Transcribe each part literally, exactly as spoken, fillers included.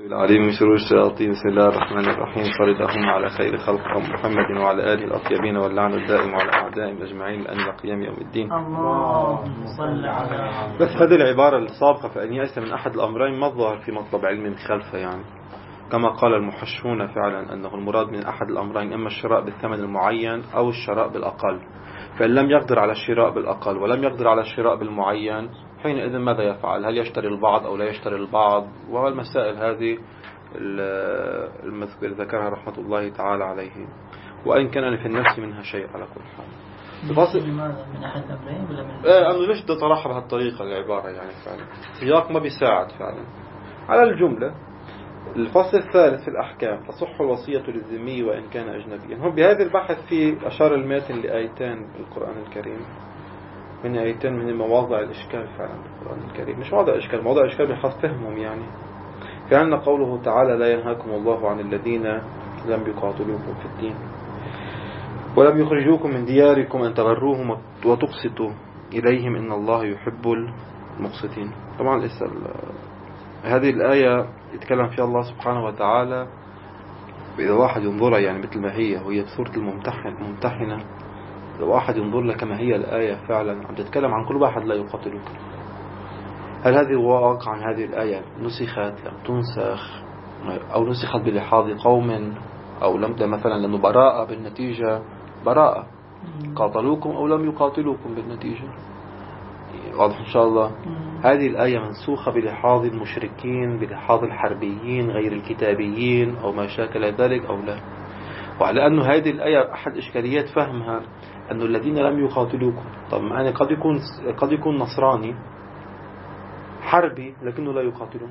العليم من شرور الشياطين. بسم الله الرحمن الرحيم. صل اللهم على خير خلق محمد وعلى آله الأطيبين واللعن الدائم على أعدائهم أجمعين لأن قيام يوم الدين. اللهم صل على. بس هذه العبارة السابقة فإن يأس من أحد الأمرين ما الظاهر في مطلب علمي من خلفه، يعني كما قال المحشون فعلا أنه المراد من أحد الأمرين إما الشراء بالثمن المعين أو الشراء بالأقل، فإن لم يقدر على الشراء بالأقل ولم يقدر على الشراء بالمعين حينئذ ماذا يفعل؟ هل يشتري البعض أو لا يشتري البعض؟ والمسائل هذه المذكور ذكرها رحمة الله تعالى عليه، وإن كان في النفس منها شيء على كل حال. بفصل لماذا من أحد الأمرين ولا من إيه أنا ليش ده طرحها بهالطريقة العبارة، يعني فعلا سياق ما بيساعد فعلا على الجملة. الفصل الثالث في الأحكام: تصح الوصية للذمي وإن كان أجنبيا. هم بهذا البحث في أشار الماتن لآيتين بالقرآن الكريم، من آيتين من المواضع الإشكال فعلا بالقرآن الكريم، مش مواضع إشكال، مواضع إشكال بحث فهمهم. يعني فعلنا قوله تعالى: لا ينهاكم الله عن الذين لم يقاتلوكم في الدين ولم يخرجوكم من دياركم أن تبروهم وتقسطوا إليهم إن الله يحب المقسطين. طبعا لسه هذه الآية يتكلم فيها الله سبحانه وتعالى إذا واحد ينظرها يعني مثل ما هي، وهي سورة الممتحن ممتحنة، إذا واحد ينظر لها كما هي الآية فعلا عم تتكلم عن كل واحد لا يقاتلوك. هل هذه واقع عن هذه الآية نسخت لم تنسخ أو نسخت بلحاظ قوم أو لم مثلا لأنه براءة بالنتيجة، براءة قاتلوكم أو لم يقاتلوكم بالنتيجة واضح إن شاء الله. هذه الآية منسوخة بلحاظ المشركين بلحاظ الحربيين غير الكتابيين أو ما شاكل ذلك أو لا. وعلى أنه هذه الآية أحد إشكاليات فهمها أن الذين لم يقاتلوكم، طب أنا قد يكون قد يكون نصراني حربي لكنه لا يقاتلون،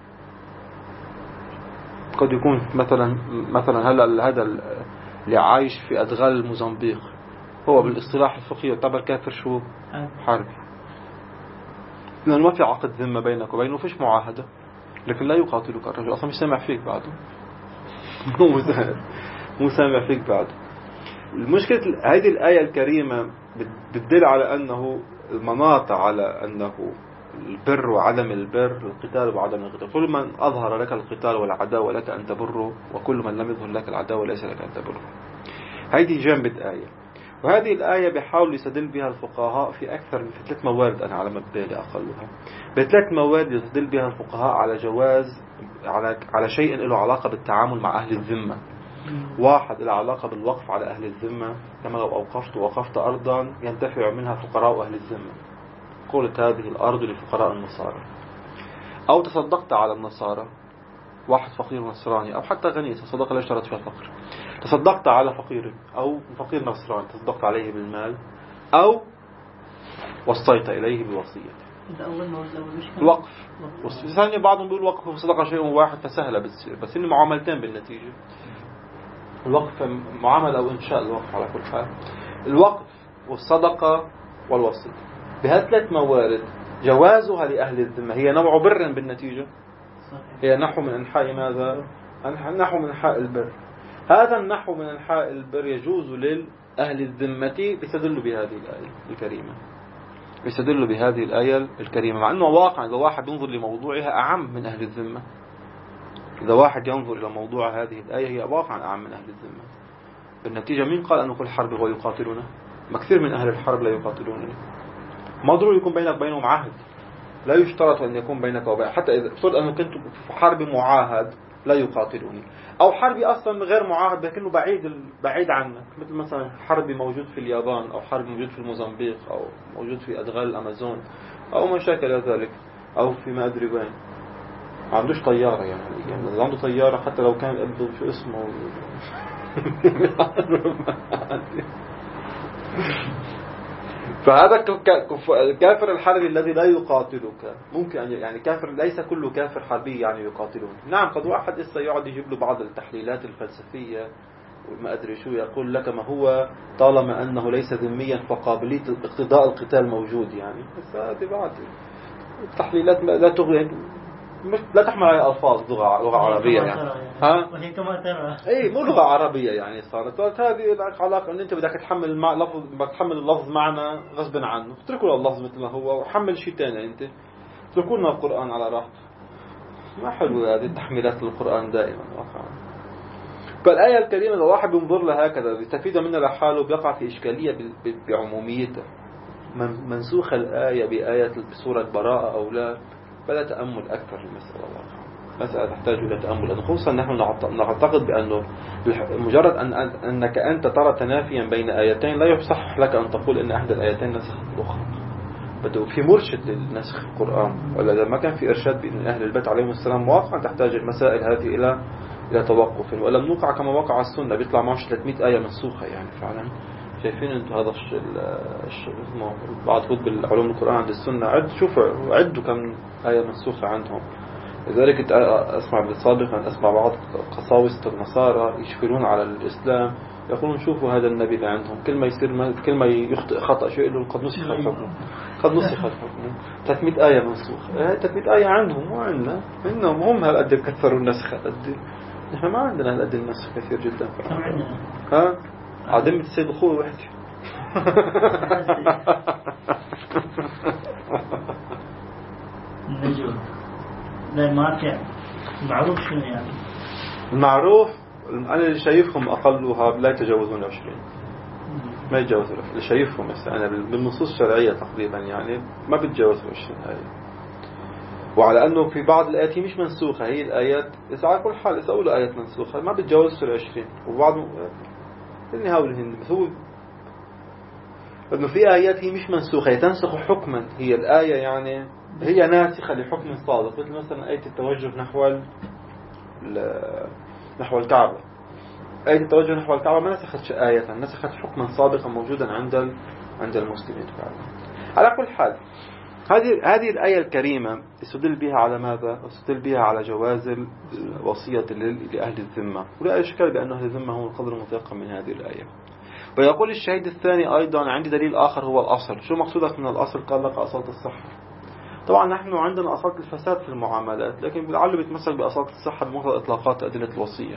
قد يكون مثلا مثلا هلا هذا اللي عايش في أدغال الموزمبيق هو بالاصطلاح الفقهي يعتبر كافر شو حربي، لأنه ما في عقد ذمة بينك وبينه، فيش معاهدة، لكن لا يقاتلك. الرجل أصلا مش سامع فيك بعده مو مو سامع فيك بعده. المشكلة هذه الآية الكريمة بتدل على أنه المناط على أنه البر وعدم البر، القتال وعدم القتال. كل من أظهر لك القتال والعداوة لك أن تبره، وكل من لم يظهر لك العداوة ليس لك أن تبره. هذه جنبة آية، وهذه الآية بيحاول يستدل بها الفقهاء في أكثر من في ثلاث موارد، أنا على مبالي أقلها بثلاث موارد يستدل بها الفقهاء على جواز على على شيء له علاقة بالتعامل مع أهل الذمة. واحد له علاقة بالوقف على أهل الذمة، كما لو أوقفت ووقفت أرضا ينتفع منها فقراء أهل الذمة، قلت هذه الأرض لفقراء النصارى، أو تصدقت على النصارى، واحد فقير نصراني أو حتى غني تصدق لا يشترط فيها الفقر، تصدقت على فقير أو فقير نصراني تصدقت عليه بالمال، أو وصيت إليه بوصية. الوقف ثاني بعضهم بيقول وقف وصدقة شيء واحد فسهلة بتصير، بس إن معاملتين بالنتيجة. الوقف معاملة أو إنشاء الوقف على كل حال. الوقف والصدقة والوصية بهذه ثلاث موارد جوازها لأهل الذمة هي نوع بر بالنتيجة، هي نحو من أنحاء ماذا؟ نحو من أنحاء البر. هذا النحو من أنحاء البر يجوز للأهل الذمة بيستدل بهذه الآية الكريمة، بيستدل بهذه الآية الكريمة، مع أنه واقع إذا واحد ينظر لموضوعها أعم من أهل الذمة. إذا واحد ينظر إلى موضوع هذه الآية هي واقع أعم من أهل الذمة. بالنتيجة مين قال أنه كل حرب هو يقاتلونه؟ ما كثير من أهل الحرب لا يقاتلونني، ما ضروري يكون بينك بينهم عهد، لا يشترط أن يكون بينك وبين، حتى إذا فرض أنه كنت في حرب معاهد لا يقاتلوني، أو حربي أصلا غير معاهد لكنه بعيد بعيد عنك، مثل مثلا حربي موجود في اليابان أو حربي موجود في الموزمبيق أو موجود في أدغال الأمازون أو ما شاكل ذلك، أو في ما أدري وين، ما عندوش طيارة. يعني يعني إذا عنده طيارة حتى لو كان ابنه شو اسمه فهذا الكافر الحربي الذي لا يقاتلك ممكن أن يعني كافر، ليس كل كافر حربي يعني يقاتلون. نعم قد واحد لسه يقعد يجيب له بعض التحليلات الفلسفية وما أدري شو، يقول لك ما هو طالما أنه ليس ذميا فقابلية اقتضاء القتال موجود، يعني بس هذه بعض التحليلات لا تغني، مش لا تحمل على ألفاظ لغة لغة عربية يعني. ها؟ وهي كما ترى. إيه مو لغة عربية يعني صارت هذه العلاقة إن أنت بدك تحمل مع لفظ، بدك تحمل اللفظ معنا غصب عنه، اتركوا اللفظ مثل ما هو وحمل شيء تاني. أنت اتركوا لنا القرآن على راحته ما حلو هذه التحميلات للقرآن دائما واقعا. فالآية الكريمة إذا واحد بينظر لها هكذا بيستفيد منها لحاله بيقع في إشكالية بعموميتها. منسوخ الآية بآية بسورة براءة أو لا، فلا تأمل أكثر في المسألة واقعا. مسألة تحتاج إلى تأمل، خصوصا نحن نعتقد بأنه مجرد أن أنك أنت ترى تنافيا بين آيتين لا يصح لك أن تقول إن أحد الآيتين نسخت الأخرى. بده في مرشد للنسخ القرآن، ولا إذا ما كان في إرشاد بأن أهل البيت عليهم السلام واقعا تحتاج المسائل هذه إلى إلى توقف. ولم نوقع كما وقع السنة بيطلع معه ثلاثمئة آية منسوخة. يعني فعلا شايفين أنتم هذا الشيء بعض كتب العلوم القرآن عند السنة عد شوفوا عدوا كم آية منسوخة عندهم. لذلك أسمع بالسابق أن أسمع بعض قساوسة النصارى يشكلون على الإسلام يقولون شوفوا هذا النبي اللي عندهم كل ما يصير كل ما يخطئ خطأ شيء يقولون قد نسخ الحكم قد نسخ الحكم. ثلاثمئة آية منسوخة. ثلاثمئة آية عندهم مو عندنا. إنهم هم هالقد كثروا النسخ قد نحن ما عندنا هالقد النسخ كثير جدا. ها عدم السيد الخوي وحدي. النجوم لا ماركع معروف شنو يعني؟ المعروف أنا اللي شايفهم أقلها لا يتجاوزون عشرين، ما يتجاوزون. اللي شايفهم أنا بالنصوص الشرعية تقريبا يعني ما بتجاوزوا عشرين آية. وعلى أنه في بعض الآيات مش منسوخة، هي الآيات إذا على كل حال إذا أولى آيات منسوخة ما بتجاوزوا العشرين. وبعض اللي هاولهن هو أنه في آيات هي مش منسوخة، هي تنسخ حكما. هي الآية يعني هي ناسخة لحكم صادق، مثل مثلا آية التوجه نحو نحو الكعبة. آية التوجه نحو الكعبة ما نسخت آية، نسخت حكما سابقا موجودا عند عند المسلمين فعلا. على كل حال هذه هذه الآية الكريمة استدل بها على ماذا؟ استدل بها على جواز الوصية لأهل الذمة، ولا إشكال بأن أهل الذمة هم القدر المتيقن من هذه الآية. ويقول الشهيد الثاني أيضا عندي دليل آخر هو الأصل. شو مقصودك من الأصل؟ قال لك أصالة الصحة. طبعا نحن عندنا أصالة الفساد في المعاملات، لكن بالعلم بيتمسك بأصالة الصحة بمقتضى إطلاقات أدلة الوصية.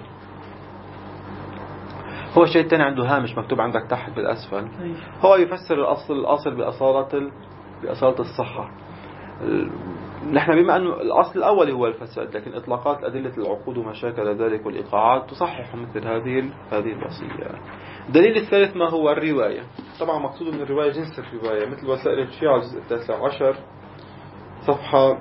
هو الشيء الثاني عنده هامش مكتوب عندك تحت بالأسفل، هو يفسر الأصل الأصل بأصالة بأصالة الصحة. نحن بما أنه الأصل الأول هو الفساد، لكن إطلاقات أدلة العقود وما شاكل ذلك والإيقاعات تصحح مثل هذه هذه الوصية. الدليل الثالث ما هو الرواية. طبعا مقصود من الرواية جنس الرواية، مثل وسائل الشيعة الجزء التاسع عشر صفحة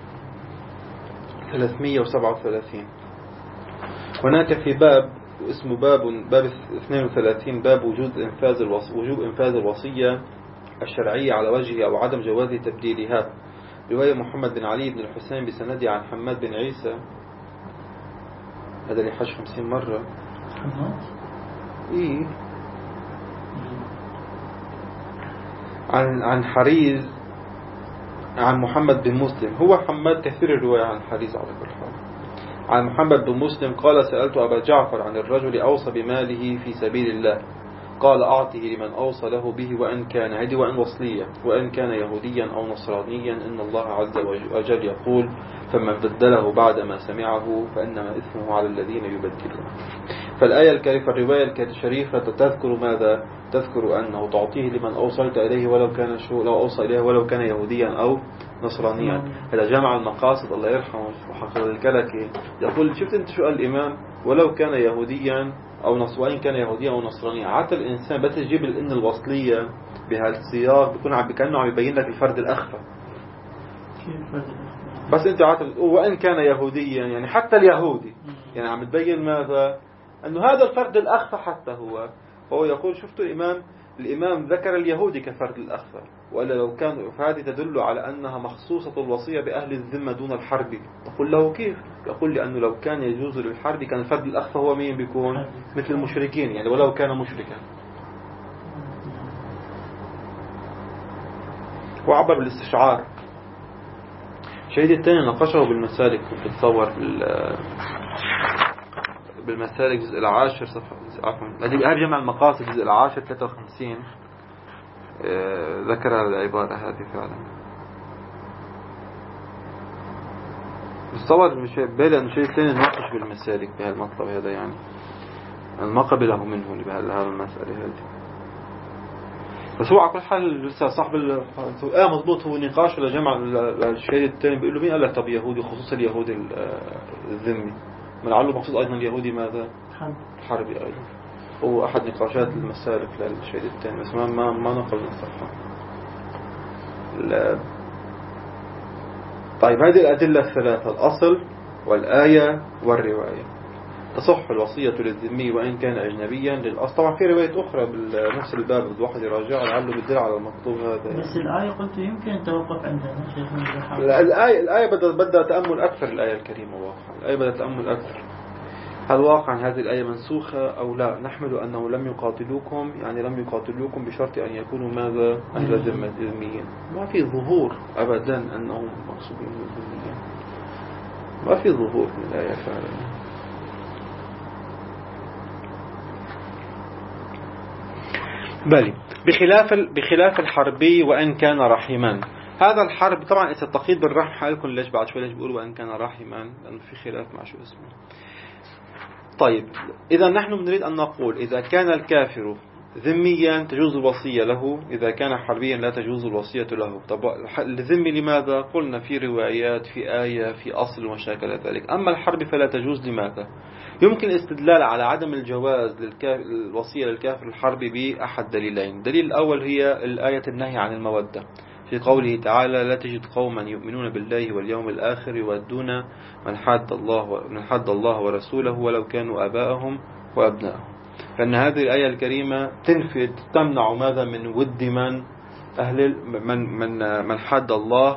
ثلاثمئة وسبعة وثلاثين. هناك في باب اسمه باب باب اثنين وثلاثين باب وجود إنفاذ الوص وجوب إنفاذ الوصية الشرعية على وجهها أو عدم جواز تبديلها. رواية محمد بن علي بن الحسين بسندي عن حماد بن عيسى، هذا اللي حج خمسين مرة. إيه عن عن حريز عن محمد بن مسلم. هو حماد كثير الرواية عن حريز على كل حال. عن محمد بن مسلم قال سألت أبا جعفر عن الرجل أوصى بماله في سبيل الله قال أعطه لمن أوصى له به وإن كان عدي وإن وصليا وإن كان يهوديا أو نصرانيا إن الله عز وجل يقول فمن بدله بعدما سمعه فإنما إثمه على الذين يبدلون. فالآية الكريمة الرواية الشريفة تذكر ماذا؟ تذكر أنه تعطيه لمن أوصلت إليه ولو كان شو لو أوصى إليه ولو كان يهوديا أو نصرانيا. هذا جمع المقاصد الله يرحمه وحقق الكلكي يقول شفت أنت شو قال الإمام ولو كان يهوديا أو نصرانيا كان يهوديا أو نصرانيا. عادة الإنسان بس يجيب الإن الوصلية بهالسياق بيكون عم كأنه عم يبين لك الفرد الأخفى. بس أنت عادة وإن كان يهوديا يعني حتى اليهودي يعني عم تبين ماذا؟ أنه هذا الفرد الأخفى حتى هو. فهو يقول شفتوا الإمام الإمام ذكر اليهودي كفرد الأخفى، وإلا لو كان فهذه تدل على أنها مخصوصة الوصية بأهل الذمة دون الحرب. تقول له كيف؟ يقول لأنه لو كان يجوز للحرب كان الفرد الأخفى هو مين بيكون؟ مثل المشركين يعني ولو كان مشركا. وعبر بالاستشعار. شهيد الثاني ناقشه بالمسالك بتصور بال بالمسالك الجزء العاشر صفحة عفوا هذه جمع المقاصد الجزء العاشر ثلاثة وخمسين ذكر العبارة هذه فعلا. بتصور مش بالي أن شيء ثاني ناقش بالمسالك بهالمطلب هذا يعني ما قبله منه لهذا المسألة هذه. بس هو على كل حال لسه صاحب ال اه مضبوط، هو نقاش ولا جمع الشهيد الثاني بيقول له مين قال لك طب يهودي، خصوصا اليهودي الذمي، من لعله مقصود أيضا اليهودي ماذا؟ حربي أيضا. هو أحد نقاشات المسالك للشهيد الثاني، بس ما ما ما نقل من الصفحة. طيب هذه الأدلة الثلاثة، الأصل والآية والرواية، تصح الوصية للذمي وإن كان أجنبيا للأصل. طبعا في رواية أخرى بنفس الباب بده واحد يراجع لعله بالدل على المطلوب هذا. بس الآية قلت يمكن التوقف عندنا شيخ. الآية الآية بدأ بدأ تأمل أكثر، الآية الكريمة واقعا الآية بدأ تأمل أكثر. هل واقعا هذه الآية منسوخة أو لا؟ نحمل أنه لم يقاتلوكم، يعني لم يقاتلوكم بشرط أن يكونوا ماذا؟ أهل ذمة ذميين. ما في ظهور أبدا أنهم مقصودين بالذميين، ما في ظهور من الآية فعلا. بل بخلاف بخلاف الحربي وإن كان رحما. هذا الحرب طبعا إذا التقييد بالرحم حالكم ليش بعد شوي ليش بيقولوا وإن كان رحما، لأنه في خلاف مع شو اسمه. طيب إذا نحن بنريد أن نقول إذا كان الكافر ذميا تجوز الوصية له، إذا كان حربيا لا تجوز الوصية له. طب الذمي لماذا؟ قلنا في روايات، في آية، في أصل وشاكل ذلك. أما الحرب فلا تجوز لماذا؟ يمكن الاستدلال على عدم الجواز للوصية للكافر الحربي بأحد دليلين. الدليل الأول هي الآية النهي عن المودة في قوله تعالى لا تجد قوما يؤمنون بالله واليوم الآخر يودون من حد الله من حد الله ورسوله ولو كانوا آباءهم وأبناءهم. فإن هذه الآية الكريمة تنفي تمنع ماذا؟ من ود من أهل من من من حد الله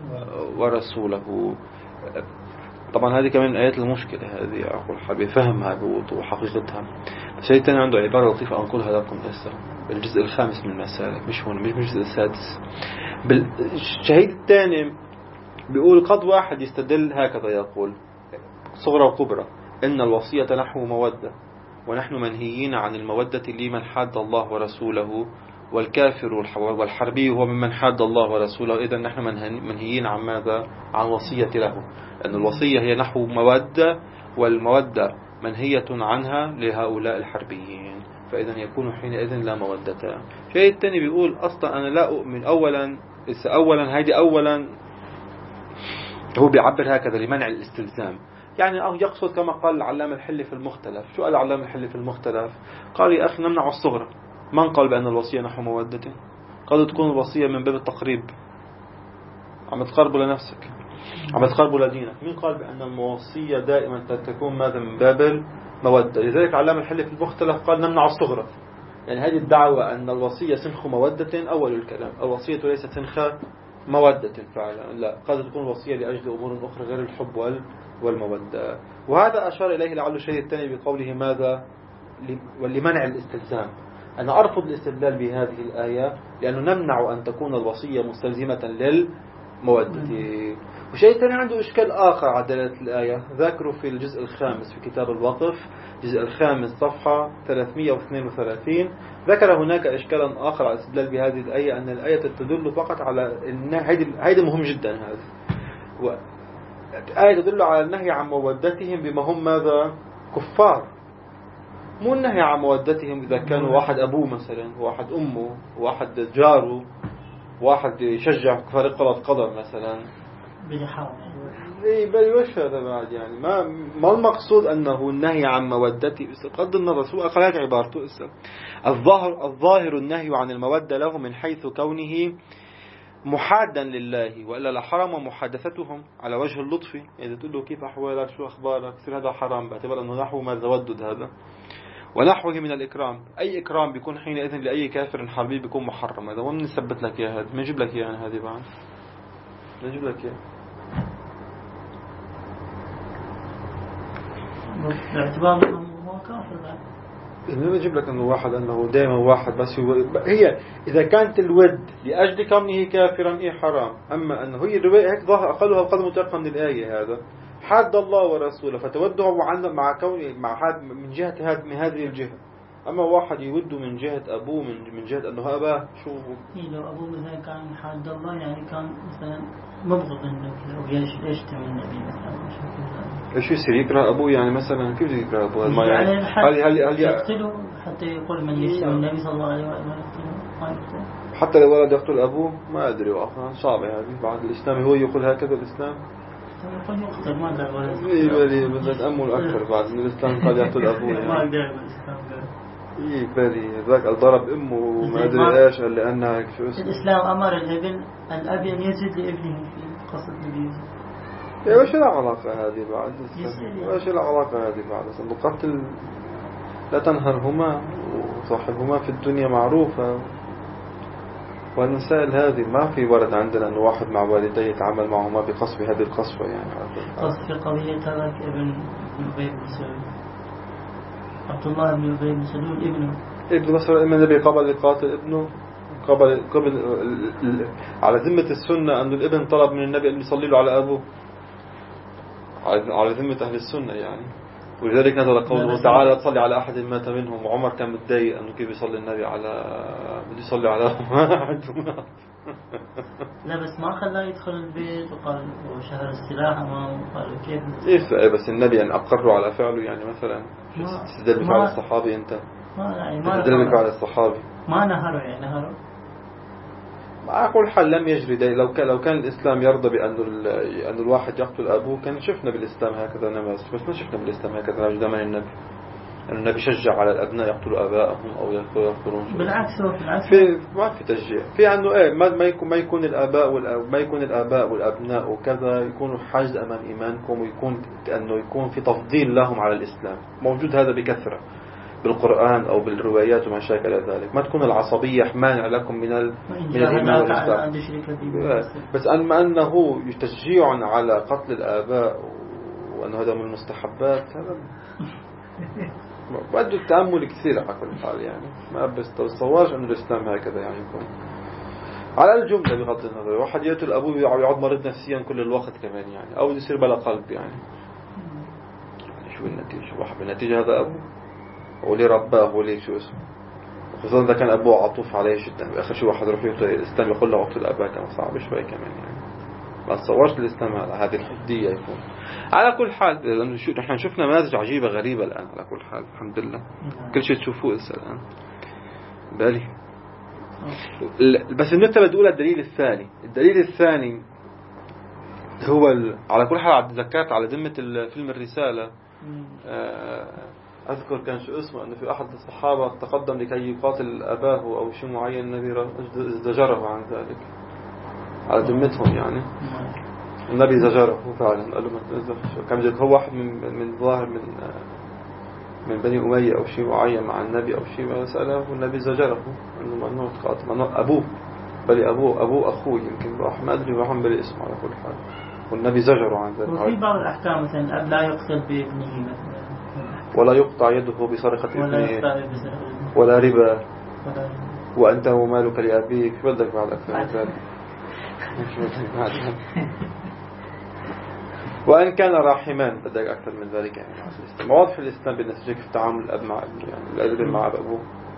ورسوله. طبعا هذه كمان من آيات المشكلة هذه أقول حبي فهمها بوضوح حقيقتها. الشيء الثاني عنده عبارة لطيفة أنقلها لكم هسه بالجزء الخامس من المسالك، مش هون مش بالجزء السادس. بالشهيد الثاني بيقول قد واحد يستدل هكذا يقول صغرى وكبرى إن الوصية نحو مودة ونحن منهيين عن المودة لمن حاد الله ورسوله، والكافر والحربي هو ممن حاد الله ورسوله، إذا نحن منهيين عن ماذا؟ عن وصية له، أن الوصية هي نحو مودة والمودة منهية عنها لهؤلاء الحربيين، فإذا يكون حينئذ لا مودة. شيء الثاني بيقول أصلا أنا لا أؤمن أولا أولا هذه أولا هو بيعبر هكذا لمنع الاستلزام، يعني أو يقصد كما قال العلام الحلي في المختلف. شو قال العلام الحلي في المختلف؟ قال يا أخي نمنع الصغرى. من قال بأن الوصية نحو مودة؟ قد تكون الوصية من باب التقريب، عم تقربوا لنفسك، عم تقربوا لدينك. مين قال بأن الوصية دائما تكون ماذا؟ من باب المودة. لذلك العلام الحلي في المختلف قال نمنع الصغرى. يعني هذه الدعوة أن الوصية سنخ مودة أول الكلام، الوصية ليست سنخ مودة فعلا، لا، قد تكون الوصية لأجل أمور أخرى غير الحب والمودة. وهذا أشار إليه لعل الشيء الثاني بقوله ماذا؟ ولمنع الاستلزام. أنا أرفض الاستدلال بهذه الآية لأنه نمنع أن تكون الوصية مستلزمة للمودة. وشيء ثاني عنده إشكال آخر على دلالة الآية، ذاكره في الجزء الخامس في كتاب الوقف، الجزء الخامس صفحة ثلاثمئة واثنين وثلاثين، ذكر هناك إشكالا آخر على الاستدلال بهذه الآية، أن الآية تدل فقط على إن هيدا مهم جدا. هذا الآية تدل على النهي عن مودتهم بما هم ماذا؟ كفار، مو النهي عن مودتهم إذا كانوا واحد أبوه مثلا، واحد أمه، واحد جاره، واحد يشجع فريق كرة قدم مثلا. إيه بل وش هذا بعد؟ يعني ما ما المقصود أنه النهي عن مودته؟ قد النظر قالت عبارته اسم الظاهر الظاهر النهي عن المودة له من حيث كونه محادا لله، وإلا لحرم محادثتهم على وجه اللطف. إذا تقول له كيف أحوالك شو أخبارك يصير هذا حرام، باعتبار أنه نحو ما تودد هذا ونحوه من الإكرام. أي إكرام بيكون حينئذ لأي كافر حربي بيكون محرم. هذا ومن نثبت لك يا هذا، ما نجيب لك إياه يعني هذه بعد نجيب لك إياه باعتبار أنه هو كافر بعد. إنه نجيب لك أنه واحد أنه دائما واحد بس هو هي إذا كانت الود لأجل كونه كافرا إيه حرام. أما أنه هي الرواية هيك ظاهر أقلها قدر متوقع من الآية هذا حد الله ورسوله، فتوده مع كونه مع حد من جهة هذه من هذه الجهة. أما واحد يود من جهة أبوه من من جهة أنه أباه شو إيه لو أبوه مثلا كان حد الله يعني كان مثلا مبغض النبي أو يشتم النبي مثلا إيش يصير يكره أبوه يعني مثلا كيف يكره أبوه؟ يعني هل هل هل يقتله حتى يقول من يشتم النبي صلى الله عليه وسلم ما يقتل. حتى لو ولد يقتل أبوه ما أدري واقعا صعبة هذه بعد الإسلام هو يقول هكذا الإسلام يقول يقتل ما له ولد. إيه بلي بدنا تأمل أكثر بعد إن الإسلام قال يقتل أبوه ما يعني. يقدر الإسلام قال. إيه بلي ذاك ضرب أمه وما أدري إيش قال لأنها شو اسمه. الإسلام أمر الابن الأب أن يزيد لابنه في قصة النبي. إيه وش العلاقة هذه بعد؟ وش العلاقة هذه بعد؟ أصلا القتل لا تنهرهما وصاحبهما في الدنيا معروفة. والمسائل هذه ما في ورد عندنا أن واحد مع والديه يتعامل معهما بقصف هذه القصفة يعني. قصف قضية هذاك ابن أبي بن سلول عبد الله بن أبي بن سلول ابنه ابن مثلا إما النبي قبل يقاتل ابنه قبل قبل على ذمة السنة أن الابن طلب من النبي أن يصلي له على أبوه على ذمة أهل السنة يعني. ولذلك نزل قوله تعالى تصلي على أحد مات منهم. وعمر كان متضايق أنه كيف يصلي النبي على بده يصلي على لا بس ما خلاه يدخل البيت وقال وشهر السلاح أمامه وقال كيف إيه بس النبي أن أقره على فعله يعني مثلا تستدل بفعل الصحابي أنت ما يعني ما تستدل بفعل الصحابي ما نهره يعني نهره ما أقول حال لم يجري ده. لو كان لو كان الإسلام يرضى بأن أن الواحد يقتل أبوه كان شفنا بالإسلام هكذا نماذج بس ما شفنا بالإسلام هكذا نماذج زمان النبي. أن النبي شجع على الأبناء يقتلوا آبائهم أو يقتلون بالعكس هو بالعكس في ما في تشجيع في عنه إيه ما ما يكون ما يكون الآباء ما يكون الآباء والأبناء وكذا يكونوا حاجز أمام إيمانكم ويكون أنه يكون في تفضيل لهم على الإسلام موجود هذا بكثرة بالقرآن أو بالروايات وما شاكل ذلك. ما تكون العصبية مانع لكم من ال... من الإيمان والإسلام بس أما أنه تشجيع على قتل الآباء وأنه هذا من المستحبات هذا بده التأمل كثير على كل حال يعني. ما بس تصورش أن الإسلام هكذا يعني يكون على الجملة بغض النظر. واحد يقتل أبوه يقعد مريض نفسيا كل الوقت كمان يعني أو يصير بلا قلب يعني. شو النتيجة واحد بالنتيجة هذا أبوه ولي رباه ولي شو اسمه خصوصا إذا كان أبوه عطوف عليه جدا. آخر شيء واحد يروح يقتل الإسلام يقول له اقتل أباك كان صعب شوي كمان يعني. ما تصورش الإسلام على هذه الحدية يكون. على كل حال لأنه شو نحن شفنا نماذج عجيبة غريبة الآن. على كل حال الحمد لله كل شيء تشوفوه لسه الآن بالي. بس النقطة بدي أقولها الدليل الثاني. الدليل الثاني هو ال... على كل حال ذكرت على ذمة فيلم الرسالة. أذكر كان شو اسمه أنه في أحد الصحابة تقدم لكي يقاتل أباه أو شيء معين النبي زجره عن ذلك على ذمتهم يعني. النبي زجره فعلا قال له كان جد هو واحد من من ظاهر من من بني أمية أو شيء معين مع النبي أو شيء ما سأله والنبي زجره إنه ممنوع تقاتل ممنوع أبوه بل أبوه أبوه أخوه يمكن راح ما أدري راح بالاسم على كل حال والنبي زجره عن ذلك. وفي بعض الأحكام مثلا الأب لا يقتل بابنه مثلا ولا يقطع يده بسرقة ابنه ولا, ولا ربا وأنت ومالك لأبيك شو بدك بعد أكثر من ذلك. وأن كان راحمان بدك أكثر من ذلك يعني. واضح الإسلام بالنسبة كيف تعامل الأب مع ابنه يعني الأب مع أبوه.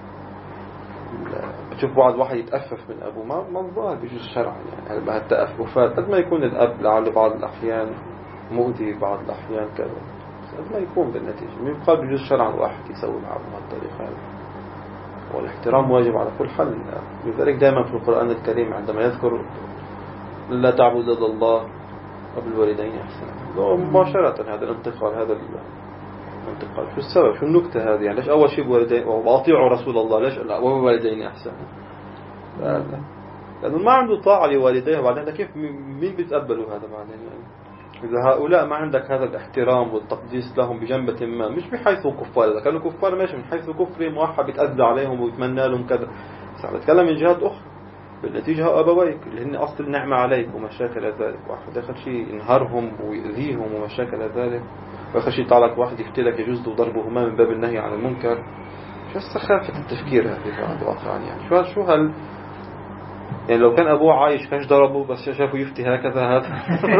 بتشوف بعض واحد يتأفف من أبوه ما ما ظاهر بيجوز شرعا يعني. هل التأففات قد ما يكون الأب لعل بعض الأحيان مؤذي بعض الأحيان كذا قد ما يكون بالنتيجة من يقال بيجوز شرعا واحد يسوي معه بهالطريقة هذه. والاحترام واجب على كل حال. لذلك دائما في القرآن الكريم عندما يذكر لا تعبد إلا الله وبالوالدين إحسانا مباشرة هذا الانتقال هذا الانتقال شو السبب شو النكتة هذه يعني. ليش أول شيء بوالدين وأطيعوا رسول الله ليش لا وبالوالدين إحسانا لا لا لأنه ما عنده طاعة لوالديه بعدين كيف مين بيتقبلوا هذا بعدين يعني. إذا هؤلاء ما عندك هذا الاحترام والتقديس لهم بجنبة ما مش بحيث كفار إذا كانوا كفار ماشي من حيث كفرهم واحد بيتأذى عليهم ويتمنى لهم كذا. بس عم بتكلم من جهات أخرى بالنتيجة أبويك اللي هن أصل النعمة عليك ومشاكل ذلك. واحد آخر شيء ينهرهم ويؤذيهم ومشاكل ذلك وآخر شيء طالك واحد يفتلك يجوز له ضربهما من باب النهي عن المنكر. شو سخافة التفكير هذه بعد واقعا يعني. شو شو هال يعني لو كان أبوه عايش كانش ضربه بس شافه يفتي هكذا هذا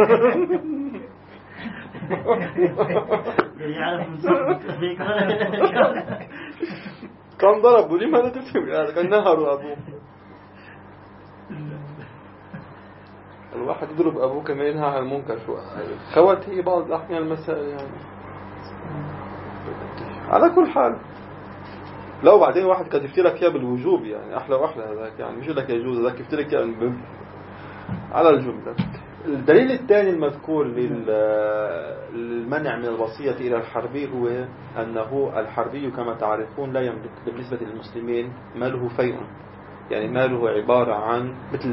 كان ضربه لماذا تفهم هذا كان نهره أبوه. الواحد يضرب أبوه كما ينهى عن المنكر شو خوات هي بعض الأحيان المسائل يعني. على كل حال لو بعدين واحد كان يفتي لك اياه بالوجوب يعني احلى واحلى هذاك، يعني مش لك يجوز هذاك يفتي لك اياه على الجمله. الدليل الثاني المذكور للمنع من الوصية إلى الحربي هو أنه الحربي كما تعرفون لا يملك بالنسبة للمسلمين ماله فيء، يعني ماله عبارة عن مثل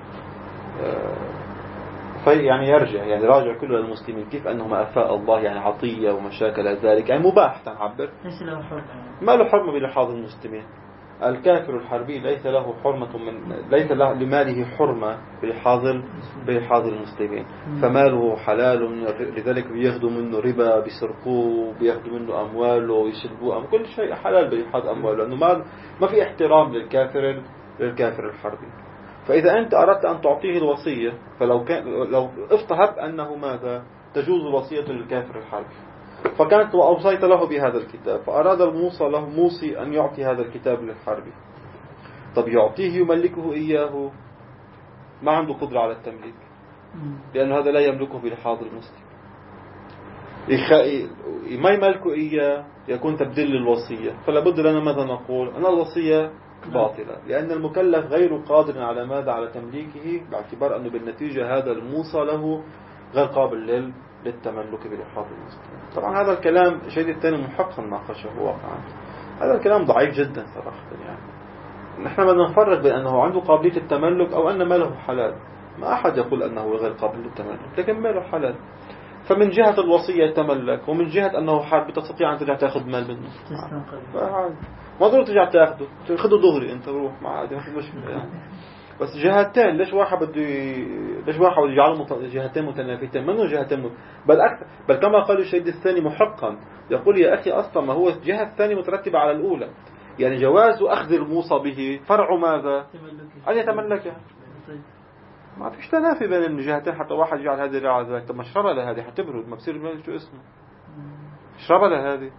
فيء يعني يرجع، يعني راجع كله للمسلمين. كيف أنه ما أفاء الله يعني عطية ومشاكل ذلك، يعني مباح تنعبر، ما له حرمة بلحاظ المسلمين. الكافر الحربي ليس له حرمة من ليس له لماله حرمة بلحاظ بلحاظ المسلمين، فماله حلال، لذلك بياخذوا منه ربا، بيسرقوه، بياخذوا منه أمواله ويسلبوه، أم كل شيء حلال بلحاظ أمواله، لأنه ما ما في احترام للكافر للكافر الحربي. فإذا أنت أردت أن تعطيه الوصية، فلو كان لو افترض أنه ماذا تجوز الوصية للكافر الحربي، فكانت وأوصيت له بهذا الكتاب، فأراد الموصى له موصي أن يعطي هذا الكتاب للحربي. طب يعطيه يملكه إياه؟ ما عنده قدرة على التمليك، لأن هذا لا يملكه بلحاظ المسلم. ما يملكه إياه يكون تبديل للوصية، فلا بد لنا ماذا نقول؟ أن الوصية باطلة، لأن المكلف غير قادر على ماذا؟ على تمليكه، باعتبار أنه بالنتيجة هذا الموصى له غير قابل للتملك بلحاظ المسلم. طبعا هذا الكلام الشيء الثاني محقا ناقشه واقعا، هذا الكلام ضعيف جدا صراحة. يعني نحن بدنا نفرق بين أنه عنده قابلية التملك أو أن ماله حلال. ما أحد يقول أنه غير قابل للتملك، لكن ماله حلال. فمن جهة الوصية يتملك، ومن جهة أنه حرب تستطيع أن ترجع تأخذ مال منه، ما ضروري ترجع تأخذه، تأخذه دغري أنت روح، ما عادي ما في مشكلة يعني. بس جهتين، ليش واحد بده ليش واحد بده يجعله مت... جهتين متنافيتين؟ منه جهتين مت... بل أكثر، بل كما قال الشهيد الثاني محقا، يقول يا أخي أصلا ما هو الجهة الثانية مترتبة على الأولى، يعني جواز أخذ الموصى به فرع ماذا؟ أن يتملكها. ما فيش تنافي بين الجهتين، حتى واحد يجعل هذه على ذلك. طب ما اشربها لهذه حتبرد، ما بصير شو اسمه اشربها لهذه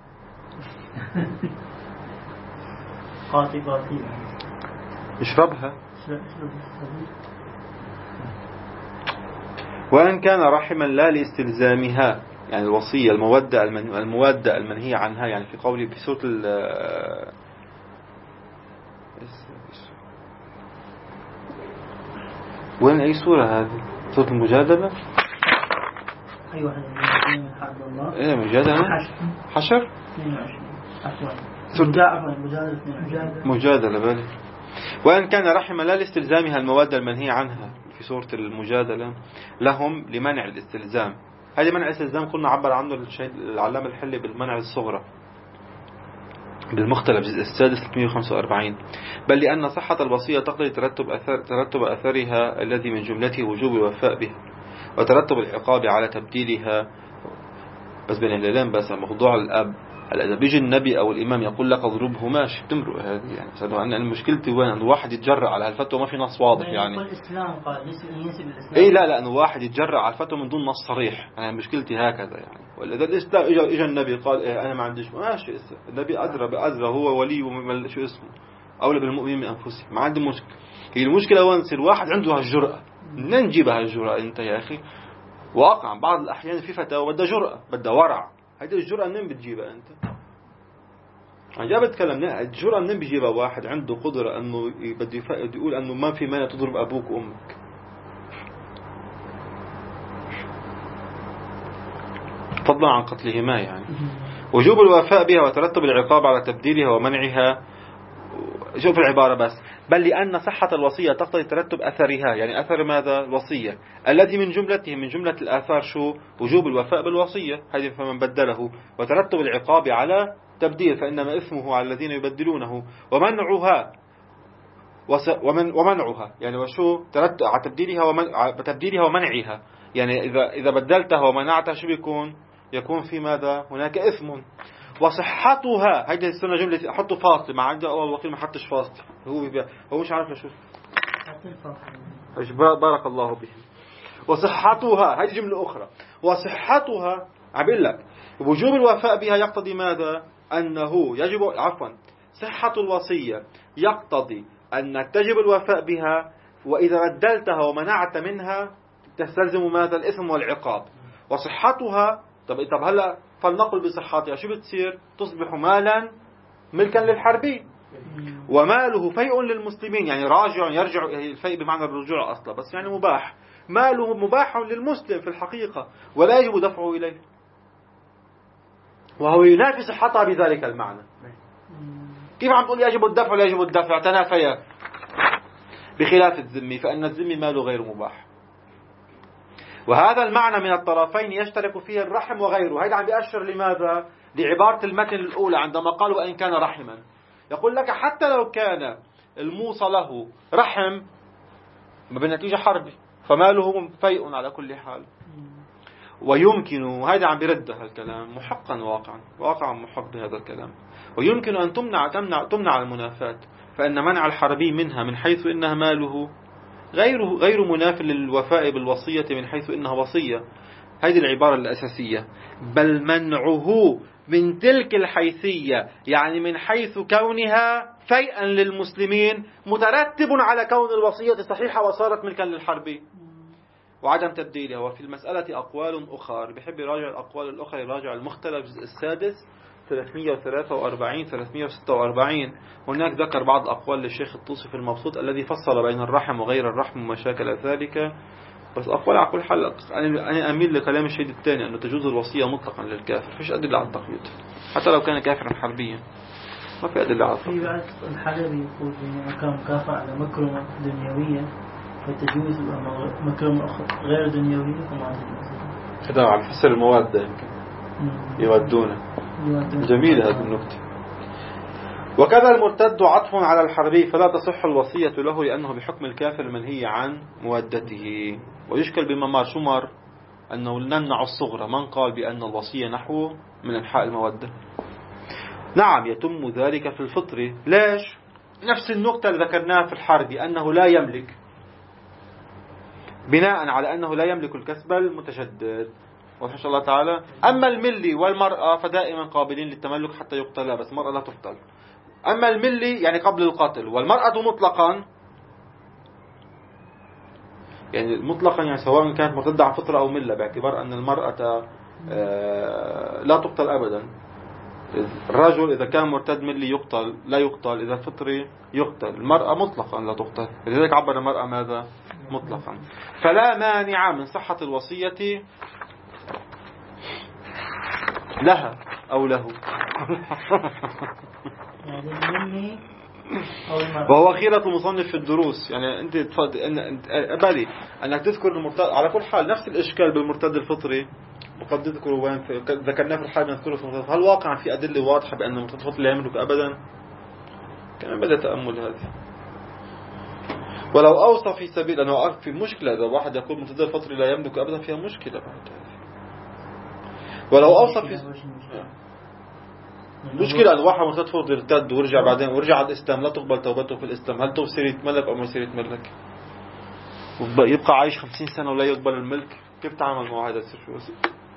قاطي قاطي اشربها. وأن كان رحما لا لاستلزامها، يعني الوصية المودة المن... المودة المنهية عنها، يعني في قوله في سورة ال وين أي سورة هذه؟ سورة المجادلة؟ أي واحدة من حرب الله؟ إيه مجادلة؟ حشر؟ مجادلة مجادلة بالي. وأن كان رحما لا لاستلزامها المواد المنهية عنها في سورة المجادلة لهم لمنع الاستلزام. هذه منع الاستلزام قلنا عبر عنه العلامة الحلي بالمنع الصغرى بالمختلف الجزء السادس ثلاثمئة وخمسة وأربعين، بل لأن صحة الوصية تقتضي ترتب أثر ترتب أثرها الذي من جملته وجوب الوفاء بها وترتب العقاب على تبديلها. بس بين الليلين بس موضوع الأب، هلا إذا بيجي النبي أو الإمام يقول لك اضربه ماشي بتمرق هذه، يعني صدق أن المشكلتي وين؟ أنه واحد يتجرأ على هالفتوى ما في نص واضح يعني. الإسلام قال ينسب الإسلام. إيه لا لا أنه واحد يتجرأ على الفتوى من دون نص صريح، أنا يعني مشكلتي هكذا يعني. ولا إذا الإسلام إجا إجا النبي قال إيه أنا ما عنديش ماشي، النبي أدرى بأدرى، هو ولي ومن شو اسمه أولى بالمؤمنين من أنفسهم، ما عندي مشكلة. هي المشكلة وين تصير واحد عنده هالجرأة، منين نجيبها هالجرأة أنت يا أخي؟ واقعا بعض الأحيان في فتاوى بدها جرأة بدها ورع، هذه الجرأة منين بتجيبها أنت؟ أنا جاب أتكلم الجرأة منين بيجيبها واحد عنده قدرة أنه بده يقول أنه ما في مانع تضرب أبوك وأمك. فضلا عن قتلهما يعني. وجوب الوفاء بها وترتب العقاب على تبديلها ومنعها. شوف العبارة بس، بل لأن صحة الوصية تقتضي ترتب أثرها، يعني أثر ماذا؟ الوصية الذي من جملته من جملة الآثار شو؟ وجوب الوفاء بالوصية، هذه فمن بدله، وترتب العقاب على تبديل فإنما إثمه على الذين يبدلونه، ومنعها ومن ومنعها يعني وشو ترتب على تبديلها ومن تبديلها ومنعها، يعني إذا إذا بدلتها ومنعتها شو بيكون؟ يكون في ماذا؟ هناك إثم. وصحتها هيدي السنة جملة أحطوا فاصل مع عند أول وكيل ما حطش فاصل، هو بيبقى هو مش عارف لشو بارك الله به. وصحتها هيدي جملة أخرى، وصحتها عبيل لك وجوب الوفاء بها يقتضي ماذا؟ أنه يجب عفوا صحة الوصية يقتضي أن تجب الوفاء بها، وإذا بدلتها ومنعت منها تستلزم ماذا؟ الإثم والعقاب. وصحتها طب طب هلا فلنقل بصحتها شو بتصير؟ تصبح مالا ملكا للحربي، وماله فيء للمسلمين، يعني راجع يرجع، الفيء بمعنى الرجوع أصلا، بس يعني مباح، ماله مباح للمسلم في الحقيقة ولا يجب دفعه إليه، وهو ينافس الحطأ بذلك المعنى. كيف عم تقول يجب الدفع ولا يجب الدفع؟ تنافيا، بخلاف الذمي فإن الذمي ماله غير مباح. وهذا المعنى من الطرفين يشترك فيه الرحم وغيره. هذا عم بيأشر لماذا؟ لعبارة المتن الأولى عندما قال وإن كان رحما، يقول لك حتى لو كان الموصى له رحم ما بالنتيجة حربي فماله فيء على كل حال. ويمكن، وهذا عم بيرد هالكلام محقا واقعا واقعا محق بهذا الكلام، ويمكن أن تمنع تمنع تمنع المنافاة، فإن منع الحربي منها من حيث إنها ماله غير غير مناف للوفاء بالوصية من حيث إنها وصية. هذه العبارة الأساسية. بل منعه من تلك الحيثية، يعني من حيث كونها فيئا للمسلمين، مترتب على كون الوصية صحيحة وصارت ملكا للحربي وعدم تبديلها. وفي المسألة أقوال أخرى، بحب يراجع الأقوال الأخرى، يراجع المختلف الجزء السادس ثلاثمئة وثلاثة وأربعين ثلاثمئة وستة وأربعين. هناك ذكر بعض أقوال للشيخ الطوسي في المبسوط الذي فصل بين الرحم وغير الرحم ومشاكل ذلك، بس أقوال على كل حال أنا أميل لكلام الشيخ الثاني أنه تجوز الوصية مطلقا للكافر، فيش أدلة على التقييد حتى لو كان كافرا حربيا، ما في أدلة على التقييد. في بعض الحلبي يقول إنه كان مكافأة على مكرمة دنيوية فتجوز، مكرمة غير دنيوية فما تجوز. هذا عم يفسر المواد يمكن يودونه. جميلة هذه النكتة. وكذا المرتد عطف على الحربي فلا تصح الوصية له لأنه بحكم الكافر المنهي عن مودته. ويشكل بما مر شمر أنه نمنع الصغرى، من قال بأن الوصية نحو من إنحاء المودة. نعم يتم ذلك في الفطر. ليش؟ نفس النكتة اللي ذكرناها في الحرب أنه لا يملك، بناء على أنه لا يملك الكسب المتشدد وإن شاء الله تعالى. أما الملي والمرأة فدائما قابلين للتملك حتى يقتل، بس المرأة لا تقتل. أما الملي يعني قبل القتل، والمرأة مطلقا يعني مطلقا يعني سواء كانت مرتدة عن فطرة أو ملة، باعتبار أن المرأة لا تقتل أبدا. الرجل إذا كان مرتد ملي يقتل لا يقتل، إذا فطري يقتل. المرأة مطلقا لا تقتل، لذلك عبر المرأة ماذا؟ مطلقا. فلا مانع من صحة الوصية لها أو له. وهو خيرة المصنف في الدروس. يعني أنت تفضل أن أبالي أنك تذكر المرتد على كل حال. نفس الإشكال بالمرتد الفطري وقد تذكر وين في ذكرناه في الحال نذكره في المرتد. هل واقعا في أدلة واضحة بأن المرتد الفطري لا يملك أبدا؟ كان بدأ تأمل هذه. ولو أوصى في سبيل أنه أعرف في مشكلة إذا واحد يقول المرتد الفطري لا يملك أبدا، فيها مشكلة بعد هذه. ولو أوصى في مشكلة أن واحد مرتد فطري ارتد ورجع بعدين ورجع على الإسلام لا تقبل توبته في الإسلام، هل توصي يتملك أو ما يصير يتملك؟ يبقى عايش خمسين سنة ولا يقبل الملك؟ كيف تعامل مع هذا السر؟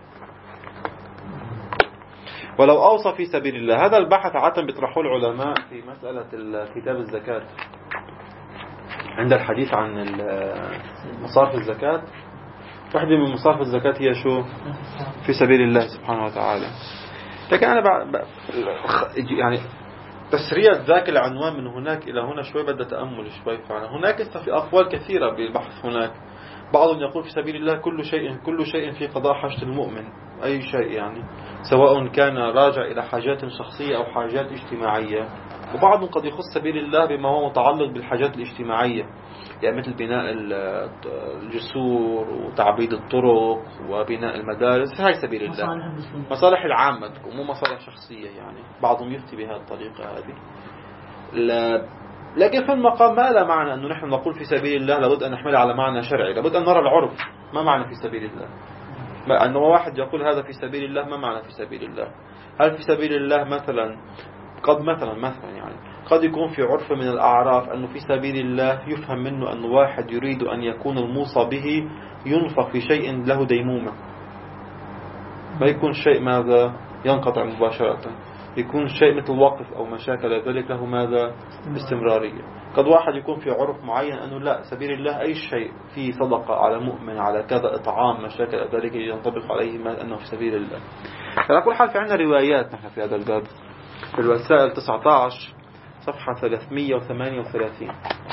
ولو أوصى في سبيل الله. هذا البحث عادة بيطرحوه العلماء في مسألة كتاب الزكاة عند الحديث عن مصارف الزكاة. واحدة من مصارف الزكاة هي شو؟ في سبيل الله سبحانه وتعالى. لكن أنا ب... ب... يعني تسرية ذاك العنوان من هناك إلى هنا شوي بدأ تأمل شوي. فعلا هناك في أقوال كثيرة بالبحث. هناك بعضهم يقول في سبيل الله كل شيء كل شيء في قضاء حاجة المؤمن، أي شيء يعني سواء كان راجع إلى حاجات شخصية أو حاجات اجتماعية. وبعضهم قد يخص سبيل الله بما هو متعلق بالحاجات الاجتماعية، يعني مثل بناء الجسور وتعبيد الطرق وبناء المدارس. هاي سبيل الله، مصالح العامة ومو مصالح شخصية. يعني بعضهم يفتي بهذه الطريقة هذه. لا لكن في المقام ما لا معنى أنه نحن نقول في سبيل الله لابد أن نحمل على معنى شرعي، لابد أن نرى العرف. ما معنى في سبيل الله؟ أنه واحد يقول هذا في سبيل الله، ما معنى في سبيل الله؟ هل في سبيل الله مثلا قد مثلا مثلا يعني قد يكون في عرف من الأعراف أنه في سبيل الله يفهم منه أنه واحد يريد أن يكون الموصى به ينفق في شيء له ديمومة، ما يكون شيء ماذا ينقطع مباشرة، يكون شيء مثل وقف أو مشاكل ذلك له ماذا استمرارية. قد واحد يكون في عرف معين أنه لا سبيل الله أي شيء في صدقة على مؤمن على كذا إطعام مشاكل ذلك ينطبق عليه ما أنه في سبيل الله. على كل حال في عندنا روايات نحن في هذا الباب. في الوسائل تسعة عشر صفحة ثلاثمئة وثمانية وثلاثين.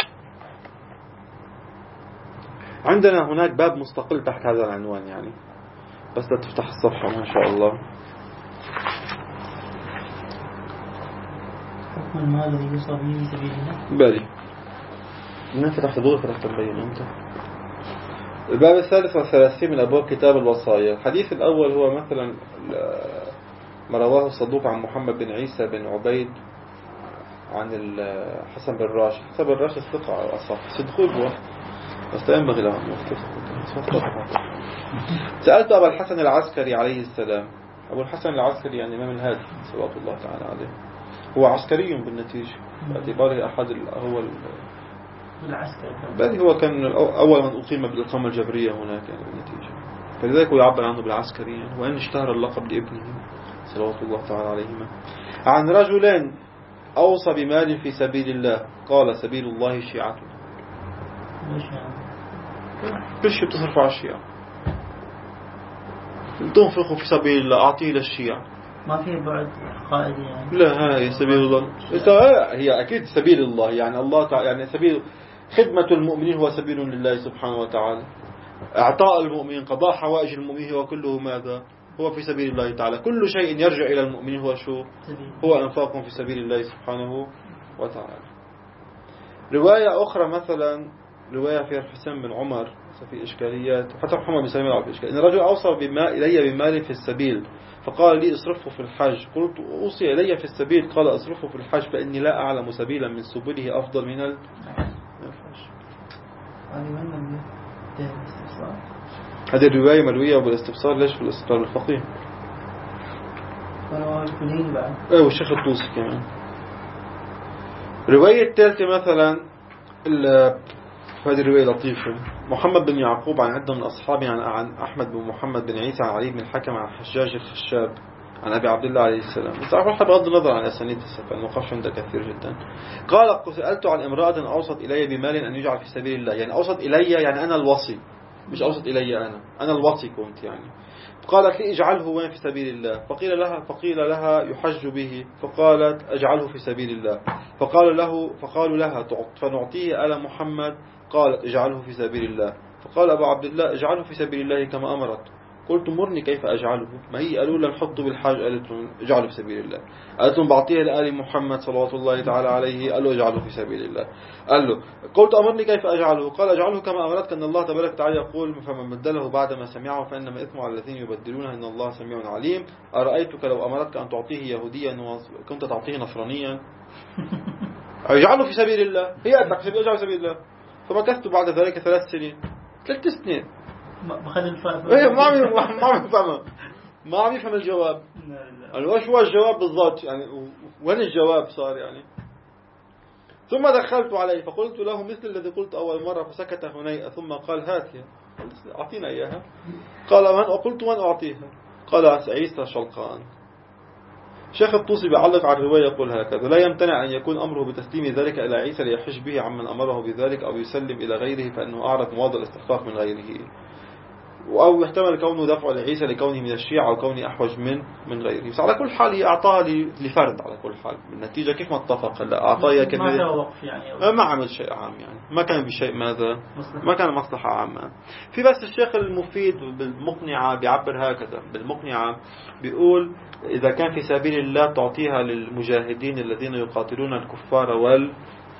عندنا هناك باب مستقل تحت هذا العنوان يعني، بس لا تفتح الصفحة ما شاء الله. حكم المال الذي يوصى به في سبيل الله. بالي من فتحت ضوء فتحت تبين أنت. الباب الثالث والثلاثين من أبواب كتاب الوصايا. الحديث الأول هو مثلا ما رواه الصدوق عن محمد بن عيسى بن عبيد عن الحسن بن راشد. حسن بن راشد ثقة على الأصح، صدقوا هو بس لا ينبغي له أن يثق. سألت أبا الحسن العسكري عليه السلام. أبو الحسن العسكري يعني إمام الهادي صلوات الله تعالى عليه، هو عسكري بالنتيجة باعتباره أحد هو العسكري، بل هو كان أول من أقيم بالإقامة الجبرية هناك يعني بالنتيجة، فلذلك هو يعبر عنه بالعسكري يعني، وإن اشتهر اللقب لابنه صلوات الله تعالى عليهما. عن رجلين أوصى بمال في سبيل الله قال سبيل الله شيعته. كل شيء بتصرف على الشيعة، تنفقوا في سبيل الله أعطيه للشيعة، ما في بعد قائدي يعني. لا هاي سبيل الله، هي أكيد سبيل الله يعني الله تعالى يعني سبيل خدمة المؤمنين هو سبيل لله سبحانه وتعالى، اعطاء المؤمنين قضاء حوائج المؤمنين هو كله ماذا هو في سبيل الله تعالى. كل شيء يرجع إلى المؤمنين هو شو هو أنفاق في سبيل الله سبحانه وتعالى. رواية أخرى مثلا رواية فيها الحسين بن عمر في إشكاليات، حتى محمد بن سليم يلعب إشكال. إن الرجل أوصى بما إلي بمال في السبيل فقال لي اصرفه في الحج. قلت أوصي إلي في السبيل قال اصرفه في الحج فإني لا أعلم سبيلا من سبله أفضل من الحج. هذه الرواية مروية بالاستفسار. ليش في الاستفسار الفقيه؟ ايه والشيخ الطوسي كمان. رواية الثالثة مثلا هذه الرواية لطيفة. محمد بن يعقوب عن عدة من أصحابه عن, عن أحمد بن محمد بن عيسى عن علي بن الحكم عن حجاج الخشاب عن أبي عبد الله عليه السلام. بس أعرف بغض النظر عن أسانيد السفر النقاش عنده كثير جدا. قال سألت عن امرأة أوصت إلي بمال أن يجعل في سبيل الله. يعني أوصت إلي يعني أنا الوصي، مش أوصت إلي أنا أنا الوصي كنت يعني. قالت لي اجعله وين في سبيل الله. فقيل لها فقيل لها يحج به. فقالت اجعله في سبيل الله. فقال له فقالوا لها فنعطيه آل محمد. قالت اجعله في سبيل الله. فقال أبو عبد الله اجعله في سبيل الله كما أمرت. قلت مرني كيف أجعله. ما هي قالوا لها نحطه بالحاج. قالت لهم اجعله في سبيل الله. قالت لهم بعطيه لآل محمد صلوات الله تعالى عليه. قال له اجعله في سبيل الله. قال له قلت أمرني كيف أجعله. قال اجعله كما أمرتك أن الله تبارك وتعالى يقول فمن بدله بعدما سمعه فإنما إثمه على الذين يبدلونه إن الله سميع عليم. أرأيتك لو أمرتك أن تعطيه يهوديا كنت تعطيه نصرانيا. اجعله في سبيل الله. هي قالت لك اجعله في سبيل الله. فمكثت بعد ذلك ثلاث سنين ثلاث سنين بخذ الفهم ايه ما عم ما عم يفهم ما عم يفهم الجواب. قال وش هو الجواب بالضبط يعني وين الجواب صار يعني. ثم دخلت عليه فقلت له مثل الذي قلت أول مرة فسكت هنيئة ثم قال هاتها أعطينا إياها. قال من قلت من أعطيها. قال عيسى شلقان. شيخ الطوسي بيعلق على الرواية يقول هكذا لا يمتنع أن يكون أمره بتسليم ذلك إلى عيسى ليحج به عمن أمره بذلك أو يسلم إلى غيره فإنه أعرف مواضع الاستحقاق من غيره، أو يحتمل كونه دفع لعيسى لكونه من الشيعة أو كونه أحوج من من غيره. بس على كل حال هي أعطاها لفرد على كل حال بالنتيجة كيف ما اتفق. لا أعطاها كمية يعني ما عمل شيء عام يعني ما كان بشيء ماذا ما كان مصلحة عامة. في بس الشيخ المفيد بالمقنعة بيعبر هكذا بالمقنعة بيقول إذا كان في سبيل الله تعطيها للمجاهدين الذين يقاتلون الكفار وال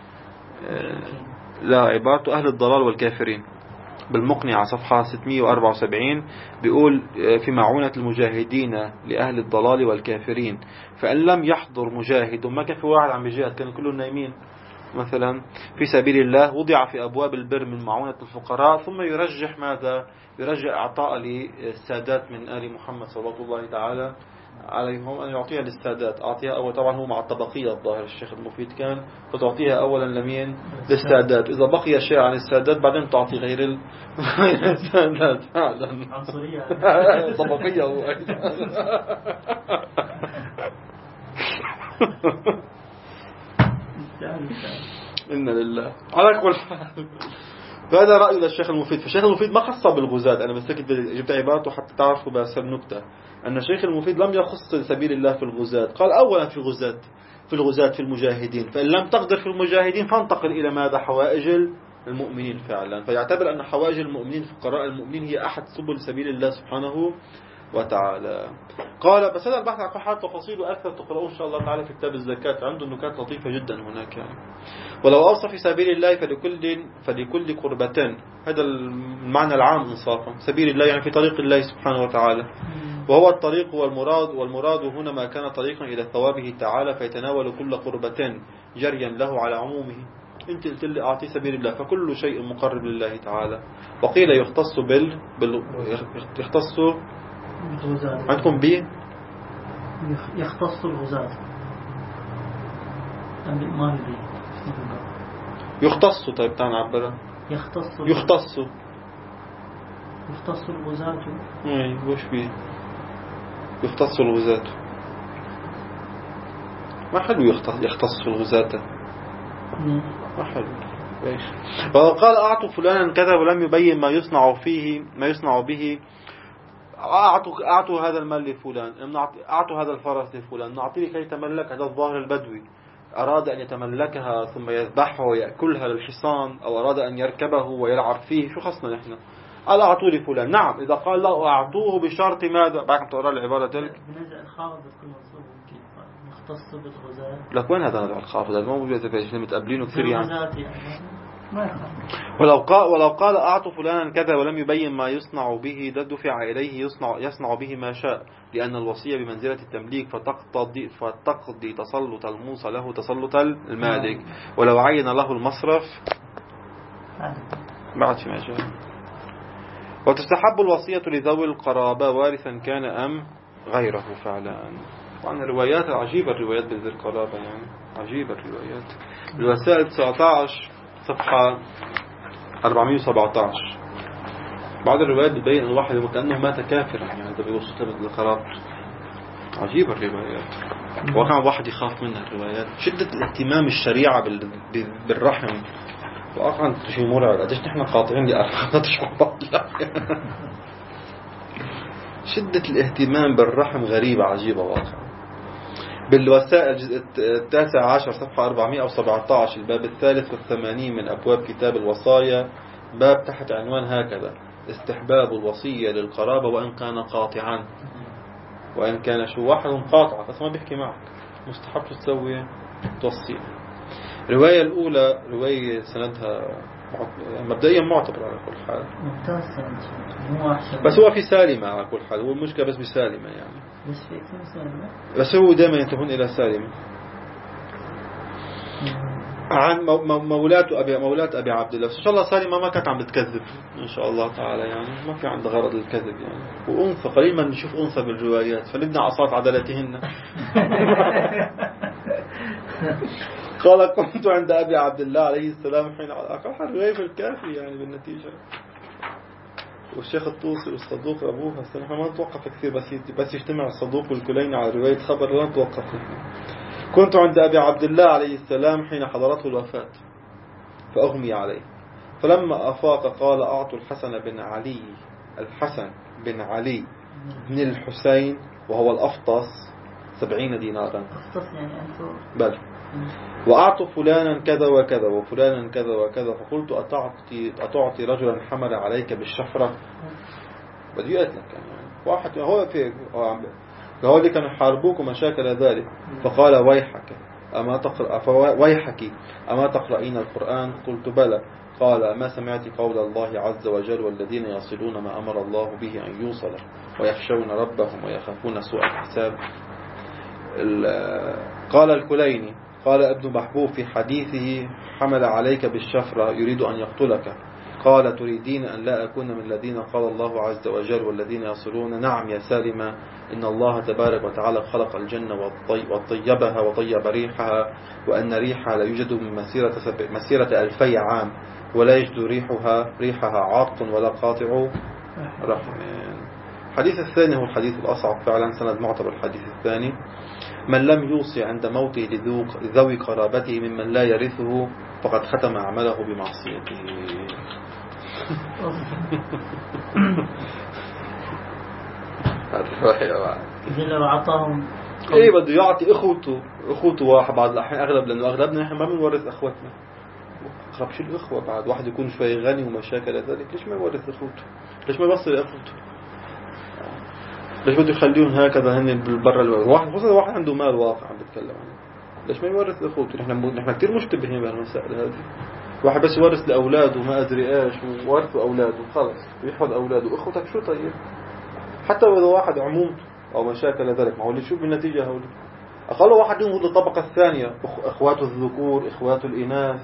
لا عبارة أهل الضلال والكافرين. بالمقنعة صفحة ستمئة وأربعة وسبعين بيقول في معونة المجاهدين لأهل الضلال والكافرين فإن لم يحضر مجاهد وما كان في واحد عم بيجاهد كانوا كلهم نايمين مثلا في سبيل الله وضع في أبواب البر من معونة الفقراء ثم يرجح ماذا يرجع إعطاء للسادات من آل محمد صلى الله تعالى عليهم أن يعطيها للسادات. أعطيها أول طبعا هو مع الطبقية الظاهر الشيخ المفيد كان فتعطيها أولا لمين للسادات. إذا بقي شيء عن السادات بعدين تعطي غير السادات. عنصرية طبقية هو إن لله على كل حال. فهذا رأي للشيخ المفيد. فالشيخ المفيد ما خص بالغزاة. أنا بس جبت عبارته حتى تعرفوا بس النكتة أن الشيخ المفيد لم يخص سبيل الله في الغزاة. قال أولا في الغزاة في الغزاة في المجاهدين، فإن لم تقدر في المجاهدين فانتقل إلى ماذا؟ حوائج المؤمنين فعلا. فيعتبر أن حوائج المؤمنين فقراء المؤمنين هي أحد سبل سبيل الله سبحانه وتعالى. قال بس هذا البحث عن حال تفاصيله أكثر تقرأوه إن شاء الله تعالى في كتاب الزكاة، عنده نكات لطيفة جدا هناك يعني. ولو أوصى في سبيل الله فلكل فلكل قربة، هذا المعنى العام إنصافا. سبيل الله يعني في طريق الله سبحانه وتعالى، وهو الطريق والمراد، والمراد هنا ما كان طريقا إلى ثوابه تعالى فيتناول كل قربة جريا له على عمومه. انت قلت لي أعطي سبيل الله فكل شيء مقرب لله تعالى. وقيل يختص بال, بال... يختص عندكم ب يختص الغزاة ما بي يختص. طيب تعال نعبرها. يختص يختص يختص الغزاة. اي وش بيه يختص الغزاة؟ ما حلو يختص يختص الغزاة، ما حلو. ايش فقال أعطوا فلانا كذا ولم يبين ما يصنع فيه ما يصنع به. أعطوا أعطوا هذا المال لفلان، أعطوا هذا الفرس لفلان، نعطيه كي يتملك. هذا الظاهر البدوي أراد أن يتملكها ثم يذبحها ويأكلها للحصان، أو أراد أن يركبه ويلعب فيه. شو خصنا نحن؟ قال أعطوه لفلان. نعم إذا قال لا أعطوه بشرط ماذا؟ بعد تقرأ العبارة تلك بنزع الخافض بتكون منصوب مختص بالغزاة. لك وين هذا نزع الخافض؟ هذا مو موجود في احنا متقابلينه كثير يعني. ولو قال ولو قال أعطوا فلانا كذا ولم يبين ما يصنع به دفع إليه يصنع يصنع به ما شاء، لأن الوصية بمنزلة التمليك فتقتضي فتقضي تسلط الموصى له تسلط المالك. ولو عين له المصرف بعد في مجال. وتستحب الوصية لذوي القرابة وارثا كان أم غيره فعلا. طبعا الروايات عجيبة، الروايات بذي القرابة يعني عجيبة الروايات. الوسائل تسعة عشر صفحة أربعمائة وسبعة عشر بعض الروايات بتبين أن الواحد كأنه مات كافرا يعني هذا بيوصف له القرابة. عجيبة الروايات، وكان واحد يخاف منها الروايات. شدة الاهتمام الشريعة بالرحم واقعا شيء مرعب. قديش نحن قاطعين لأرحام شعوب. شدة الاهتمام بالرحم غريبة عجيبة واقعا. بالوسائل الجزء التاسع عشر صفحة أربعمائة وسبعة عشر الباب الثالث والثمانين من أبواب كتاب الوصايا، باب تحت عنوان هكذا: استحباب الوصية للقرابة وإن كان قاطعا. وإن كان شو واحد قاطع بس ما بيحكي معك مستحب تسوي توصي. الرواية الأولى رواية سندها مبدئيا معتبر على كل حال، بس هو في سالمة على كل حال. هو المشكلة بس بسالمة يعني، بس في سالمة، بس هو دائما ينتهون إلى سالمة. عن مولاة أبي مولاة أبي عبد الله. إن شاء الله سالمة ما كانت عم بتكذب إن شاء الله تعالى يعني، ما في عند غرض الكذب يعني. وأنثى قليل ما نشوف أنثى بالروايات فلبنى عصات عدالتهن. قال كنت عند أبي عبد الله عليه السلام حين أقرأ الرواية في الكافي يعني بالنتيجة. والشيخ الطوسي والصدوق أبوها نحن ما نتوقف كثير، بس بس يجتمع الصدوق والكلين على رواية خبر لا نتوقف. كنت عند أبي عبد الله عليه السلام حين حضرته الوفاة فأغمي عليه، فلما أفاق قال أعطوا الحسن بن علي الحسن بن علي بن الحسين وهو الأفطس سبعين دينارا. أفطس يعني أنتو بل وأعطوا فلانا كذا وكذا وفلانا كذا وكذا. فقلت أتعطي, أتعطي رجلا حمل عليك بالشفرة؟ بدي أتلك يعني واحد هو في هو اللي كانوا يحاربوك وما شاكل ذلك. فقال ويحك أما تقرأ ويحك أما تقرأين القرآن؟ قلت بلى. قال ما سمعت قول الله عز وجل والذين يصلون ما أمر الله به أن يوصل ويخشون ربهم ويخافون سوء الحساب. قال الكليني قال ابن محبوب في حديثه حمل عليك بالشفرة يريد أن يقتلك. قال تريدين أن لا أكون من الذين قال الله عز وجل والذين يصلون؟ نعم يا سالمة، إن الله تبارك وتعالى خلق الجنة وطيبها وطيب ريحها، وأن ريحها لا يوجد من مسيرة, مسيرة ألفي عام ولا يجد ريحها ريحها عاق ولا قاطع رحم. الحديث الثاني هو الحديث الأصعب فعلا، سند معتبر الحديث الثاني. من لم يوصي عند موته لذوي قرابته ممن لا يرثه فقد ختم عمله بمعصيته. إذا لو عطاهم ايه بده يعطي اخوته اخوته واحد بعض الاحيان اغلب، لانه اغلبنا نحن ما بنورث اخوتنا. اقرب شيء الاخوه، بعد واحد يكون شوي غني ومشاكل ذلك، ليش ما يورث اخوته؟ ليش ما يوصل اخوته؟ ليش بده يخليهم هكذا هن بالبرة الواقع؟ واحد خصوصا واحد عنده مال واقع عم بتكلم عنه، ليش ما يورث اخوته؟ نحن نحن كثير مشتبهين بهالمسائل هذه. واحد بس يورث لاولاده ما ادري ايش، وورثوا اولاده خلص يحفظ اولاده. اخوتك شو طيب؟ حتى اذا واحد عمومته او مشاكل ذلك، ما هو اللي شو بالنتيجه هول اقل واحد منهم الطبقه الثانيه، اخواته الذكور، اخواته الاناث،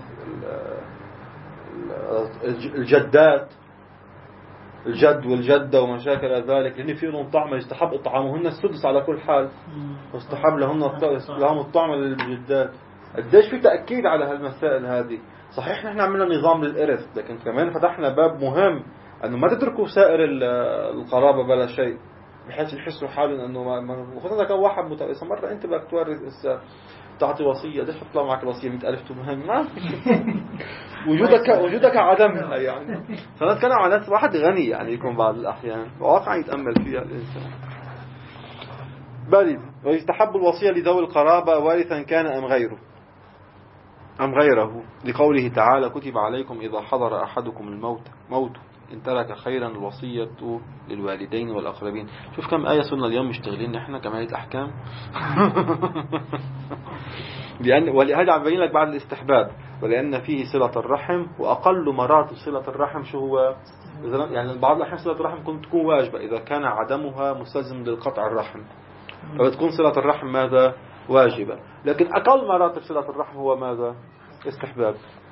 الجدات، الجد والجدة ومشاكل ذلك، لأن في لهم طعم يستحب إطعامهن السدس على كل حال، واستحب لهن لهم الطعم للجدات. قديش في تأكيد على هالمسائل هذه. صحيح نحن عملنا نظام للإرث، لكن كمان فتحنا باب مهم أنه ما تتركوا سائر القرابة بلا شيء، بحيث يحسوا حالهم أنه ما خصوصا كان واحد متأسف مرة أنت بدك تورث إسا تعطي وصية، ليش تطلع معك الوصية مئة ألف مهم؟ ما وجودك وجودك عدمها يعني. فنتكلم كان على ناس واحد غني يعني يكون بعض الأحيان واقعا يتأمل فيها الإنسان. بل ويستحب الوصية لذوي القرابة وارثا كان أم غيره أم غيره لقوله تعالى كتب عليكم إذا حضر أحدكم الموت موت إن ترك خيرا الوصية للوالدين والأقربين. شوف كم آية صرنا اليوم مشتغلين نحن كمالية أحكام. لأن ولهذا عم بين لك بعد الاستحباب، ولأن فيه صلة الرحم، وأقل مراتب صلة الرحم شو هو؟ يعني بعض الأحيان صلة الرحم كنت تكون واجبة إذا كان عدمها مستلزم للقطع الرحم، فبتكون صلة الرحم ماذا؟ واجبة. لكن أقل مراتب صلة الرحم هو ماذا؟ استحباب.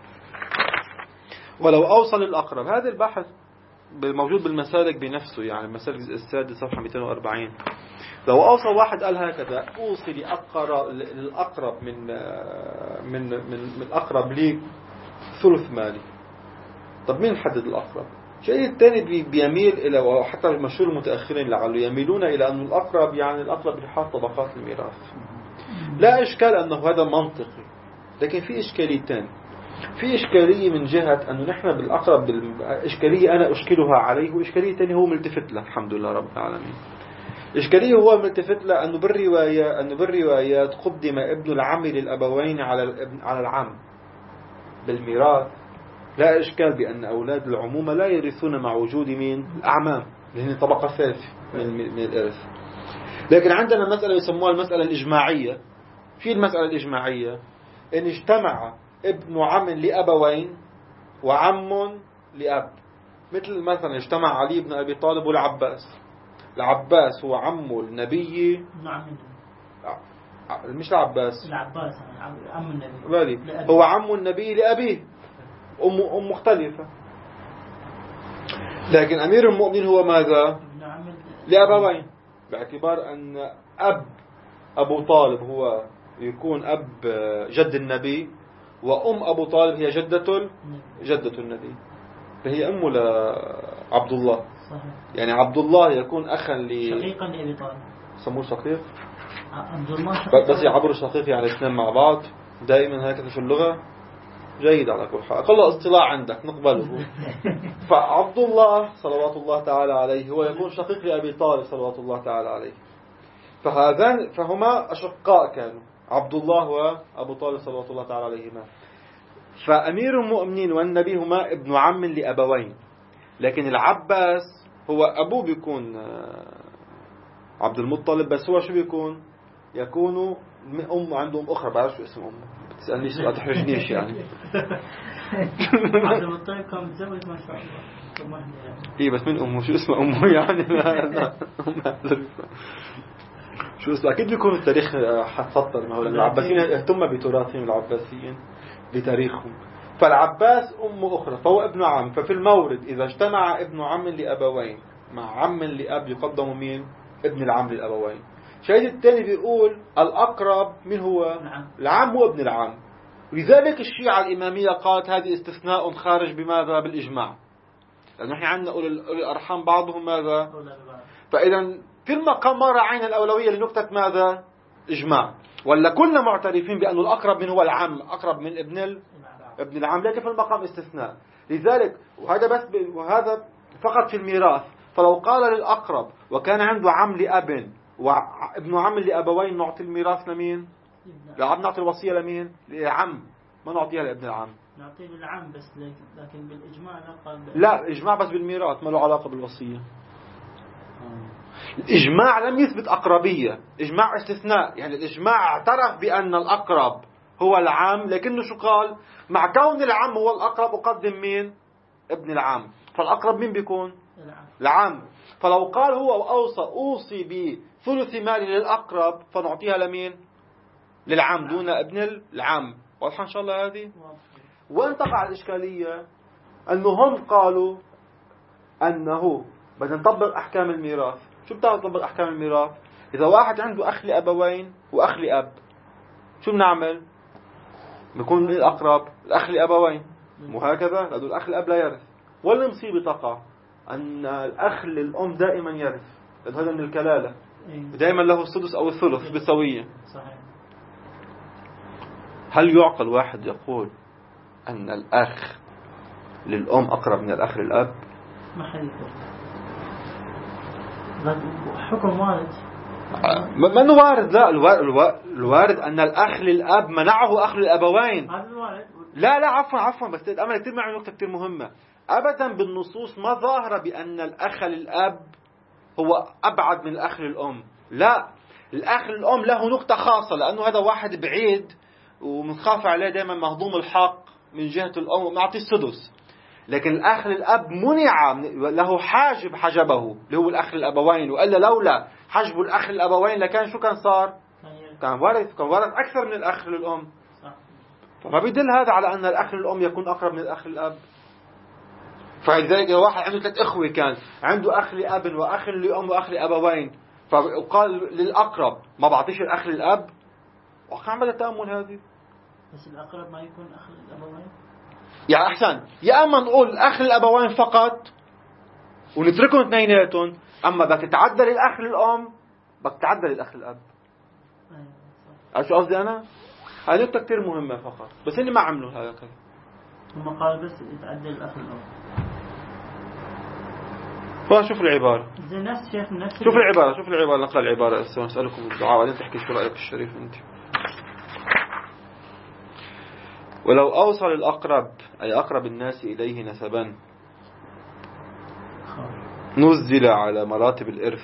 ولو أوصل الأقرب، هذا البحث موجود بالمسالك بنفسه، يعني المسالك السادس صفحة مئتين وأربعين. لو أوصل واحد قال هكذا أوصي لأقرب للأقرب من من من من الأقرب لي ثلث مالي. طب مين حدد الأقرب؟ شيء الثاني بيميل إلى، وحتى المشهور المتأخرين لعله يميلون إلى أن الأقرب يعني الأقرب لحاط طبقات الميراث. لا إشكال أنه هذا منطقي، لكن في إشكاليتين. في إشكالية من جهة أنه نحن بالأقرب إشكالية أنا أشكلها عليه، وإشكالية ثانية هو ملتفت له الحمد لله رب العالمين. إشكالية هو ملتفت له أنه بالرواية أنه بالروايات قدم ابن العم للأبوين على الابن على العم بالميراث. لا إشكال بأن أولاد العمومة لا يرثون مع وجود مين؟ الأعمام، لأن طبقة ثالثة من الإرث. لكن عندنا مسألة يسموها المسألة الإجماعية. في المسألة الإجماعية إن اجتمع ابن عم لأبوين وعم لأب، مثل مثلا اجتمع علي بن أبي طالب والعباس. العباس هو عم النبي، مش العباس العباس عم النبي، هو عم النبي لأبيه، أم أم مختلفة. لكن أمير المؤمنين هو ماذا؟ لأبوين، باعتبار أن أب أبو طالب هو يكون أب جد النبي، وأم أبو طالب هي جدة جدة النبي، فهي أم لعبد الله. صحيح. يعني عبد الله يكون أخا ل شقيقا لأبي طالب، سموه شقيق. عبد الله شقيق. بس يعبروا شقيق يعني اثنين مع بعض دائما هكذا في اللغة. جيد على كل حال، أقل اصطلاح عندك نقبله. فعبد الله صلوات الله تعالى عليه هو يكون شقيق لأبي طالب صلوات الله تعالى عليه. فهذان فهما أشقاء كانوا، عبد الله وأبو طالب صلوات الله تعالى عليهما. فأمير المؤمنين والنبي هما ابن عم لأبوين، لكن العباس هو أبوه بيكون عبد المطلب، بس هو شو بيكون؟ يكون أم عندهم أخرى، بعرف شو اسم أمه، بتسألني سؤال تحرجنيش يعني. عبد المطلب كان متزوج ما شاء الله. إيه بس من أمه شو اسم أمه يعني؟ لا شو اسمه؟ أكيد بيكون التاريخ حتسطر، ما هو العباسيين اهتم بتراثهم العباسيين بتاريخهم. فالعباس أم أخرى فهو ابن عم. ففي المورد إذا اجتمع ابن عم لأبوين مع عم لأب يقدم مين؟ ابن العم للأبوين. شاهد الثاني بيقول الأقرب من هو؟ العم هو ابن العم. لذلك الشيعة الإمامية قالت هذه استثناء خارج بماذا؟ بالإجماع، لأنه نحن عندنا أولي الأرحام بعضهم ماذا؟ فإذا في المقام ما راعينا الأولوية لنكتة ماذا؟ إجماع، ولا كلنا معترفين بأن الأقرب من هو العم أقرب من ابن ال... ابن العم، لكن في المقام استثناء. لذلك وهذا بس ب... وهذا فقط في الميراث. فلو قال للأقرب وكان عنده عم لأب وابن عم لأبوين، نعطي الميراث لمين؟ لا، نعطي الوصية لمين؟ للعم، ما نعطيها لابن العم. نعطيه للعم بس، لكن بالإجماع لا قال لا، إجماع بس بالميراث، ما له علاقة بالوصية. الإجماع لم يثبت أقربية، إجماع استثناء. يعني الإجماع اعترف بأن الأقرب هو العم، لكنه شو قال؟ مع كون العم هو الأقرب أقدم مين؟ ابن العم. فالأقرب مين بيكون؟ العم. العم. فلو قال هو وأوصى أوصي بثلث مالي للأقرب، فنعطيها لمين؟ للعم دون ابن العم. واضحة إن شاء الله هذه؟ وين تقع الإشكالية؟ أنه هم قالوا أنه بدنا نطبق أحكام الميراث. شو بتعرف تطبق أحكام الميراث؟ إذا واحد عنده أخ لأبوين وأخ لأب، شو بنعمل؟ بيكون الأقرب الأخ لأبوين، وهكذا لأنه الأخ لأب لا يرث. والمصيبة تقع أن الأخ للأم دائما يرث، لأنه هذا من الكلالة، دائما له السدس أو الثلث بسوية. هل يعقل واحد يقول أن الأخ للأم أقرب من الأخ للأب؟ ما حيقول. حكم وارد. ما انه وارد. لا، الوارد أن الأخ للأب منعه أخ للأبوين. لا لا عفوا عفوا بس أمل كثير معي نقطة كثير مهمة. أبدا بالنصوص ما ظاهرة بأن الأخ للأب هو أبعد من الأخ للأم. لا، الأخ للأم له نقطة خاصة، لأنه هذا واحد بعيد ومنخاف عليه دائما مهضوم الحق من جهة الأم ونعطي السدس. لكن الأخ للأب منع، له حاجب حجبه اللي هو الأخ للأبوين، وإلا لولا حجب الأخ للأبوين لكان شو كان صار؟ كان وارث، كان وارث أكثر من الأخ للأم. فما بيدل هذا على أن الأخ للأم يكون أقرب من الأخ للأب. فلذلك واحد عنده ثلاث إخوة، كان عنده أخ لأب وأخ لأم وأخ لأبوين، فقال للأقرب ما بعطيش الأخ للأب. وقع عمل التأمل هذه. بس الأقرب ما يكون أخ للأبوين. يعني أحسن، يا أما نقول أخ للأبوين فقط ونتركهم اثنيناتهم، أما بدك تتعدى للأخ للأم بدك تتعدى للأخ للأب. أيوة. شو قصدي أنا؟ هذه نقطة كتير مهمة فقط، بس إني ما عملوا هذا كذا. هم قال بس يتعدى للأخ للأم. فشوف العبارة. زي نفس شيخ نفس. شوف العبارة، شوف العبارة، نقرأ العبارة. أسألكم الدعاء بعدين تحكي شو رأيك الشريف أنت. ولو أوصل الأقرب أي أقرب الناس إليه نسبا نزل على مراتب الإرث.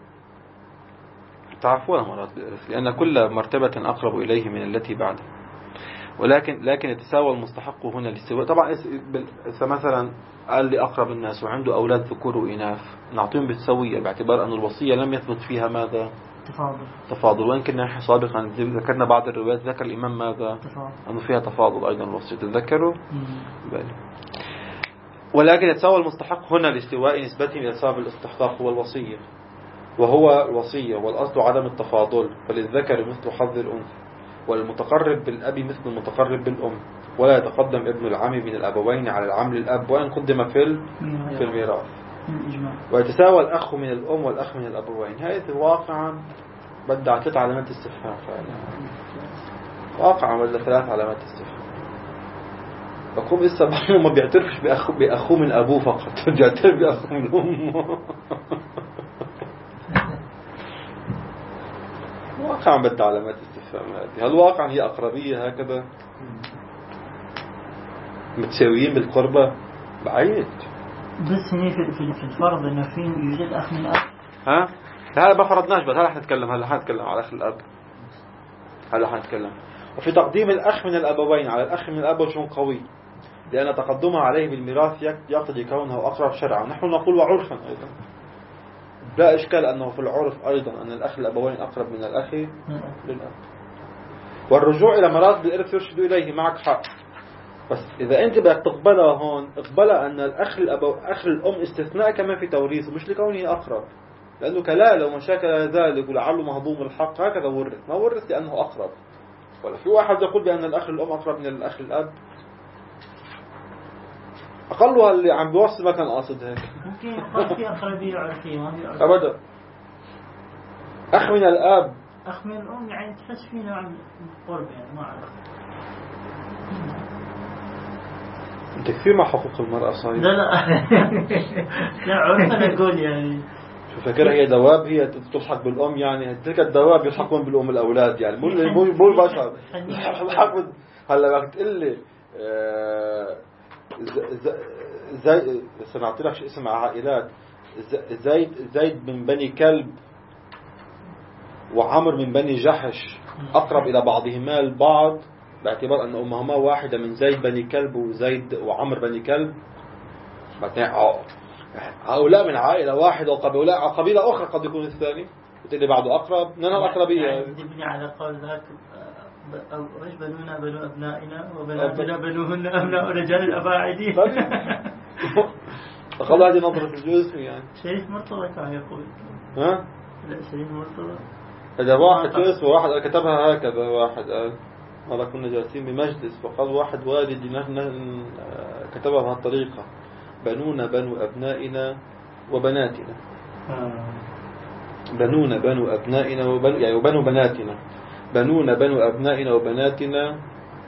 تعرفون مراتب الإرث، لأن كل مرتبة أقرب إليه من التي بعده. ولكن لكن يتساوى المستحق هنا الاستواء. طبعا إذا مثلا قال لي أقرب الناس وعنده أولاد ذكور وإناث، نعطيهم بالسوية باعتبار أن الوصية لم يثبت فيها ماذا؟ تفاضل. تفاضل. وإن كنا سابقا ذكرنا بعض الروايات ذكر الإمام ماذا؟ تفاضل. أنه فيها تفاضل أيضا الوصية، تذكروا؟ بل. ولكن يتساوى المستحق هنا لاستواء نسبته إلى سبب الاستحقاق هو الوصية، وهو الوصية والأصل عدم التفاضل، فللذكر مثل حظ الأنثى، والمتقرب بالأب مثل المتقرب بالأم، ولا يتقدم ابن العم من الأبوين على العم للأب وإن قدم في في الميراث. ويتساوى الأخ من الأم والأخ من الأبوين. هذه واقعا بدها ثلاث علامات استفهام فعلا، واقعا بدها ثلاث علامات استفهام. بقوم إسا ما بيعترفش بأخو بأخوه من أبوه فقط، بيعترف بأخوه من أمه. واقعا بدها علامات استفهام هذه. هل واقعا هي أقربية هكذا متساويين بالقربة؟ بعيد. بس هني في في الفرض إنه في يوجد أخ من أب. ها؟ هلا ما فرضناش، بس هلا حنتكلم هلا حنتكلم على أخ الأب. هلا حنتكلم. وفي تقديم الأخ من الأبوين على الأخ من الأب وجه قوي، لأن تقدمها عليه بالميراث يقتضي كونه أقرب شرعا. نحن نقول وعرفا أيضا لا إشكال أنه في العرف أيضا أن الأخ الأبوين أقرب من الأخ للأب. والرجوع إلى مراتب الإرث يرشد إليه، معك حق. بس إذا أنت بدك تقبلها هون، اقبلها أن الأخ الأبو أخ الأم استثناء كمان في توريثه، مش لكونه أقرب، لأنه كلالة ومشاكل ذلك ولعله مهضوم الحق هكذا ورث، ما ورث لأنه أقرب. ولا في واحد يقول بأن الأخ الأم أقرب من الأخ الأب؟ أقلها اللي عم بيوصل ما كان قاصد هيك. ممكن يكون في أقربية عرفية ما في أبدا. أخ من الأب أخ من الأم يعني تحس فيه نوع من القرب يعني ما أعرف. أنت كثير مع حقوق المرأة صحيح. لا لا لا عرفنا نقول يعني شو فكرة هي دواب هي تلحق بالأم يعني تلك الدواب يلحقون بالأم الأولاد يعني مو مو مو البشر. هلا بدك تقول لي زي سمعت لك شو اسم عائلات زيد زيد من بني كلب وعمر من بني جحش أقرب إلى بعضهما البعض باعتبار أن أمهما واحدة من زيد بني كلب وزيد وعمر بني كلب. هؤلاء من عائلة واحدة وقبيلة قبيلة أخرى قد يكون الثاني وتقولي بعده أقرب نحن الأقربية يعني تبني على قول ذاك أو إيش بنونا بنو أبنائنا وبناتنا بنوهن أبناء رجال الأباعدين. خلاص هذه نظرة الجزء يعني. شريف مرتضى كان يقول. ها؟ لا شريف مرتضى. هذا واحد شو اسمه واحد كتبها هكذا واحد قال مرة كنا جالسين بمجلس وقال واحد والدي نحن كتبها بهالطريقة بنونا بنو أبنائنا وبناتنا. بنونا بنو أبنائنا وبنو يعني وبنو بناتنا. بنونا بنو أبنائنا وبناتنا.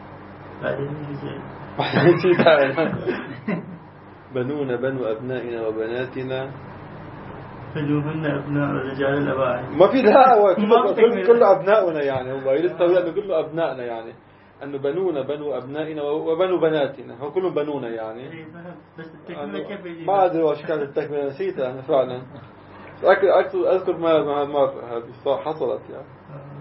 بنونا بنو أبنائنا وبناتنا. بنوهن أبناء رجال الأباعد. ما في دعوة كله كله أبناؤنا يعني هو يلتوي أنه كله أبنائنا يعني أنه بنونا بنو أبنائنا وبنو بناتنا هو كلهم بنونا يعني. بس التكملة كيف يجي؟ ما أدري وش كانت التكملة نسيتها أنا فعلا. أذكر أذكر ما ما ما هذه حصلت يعني.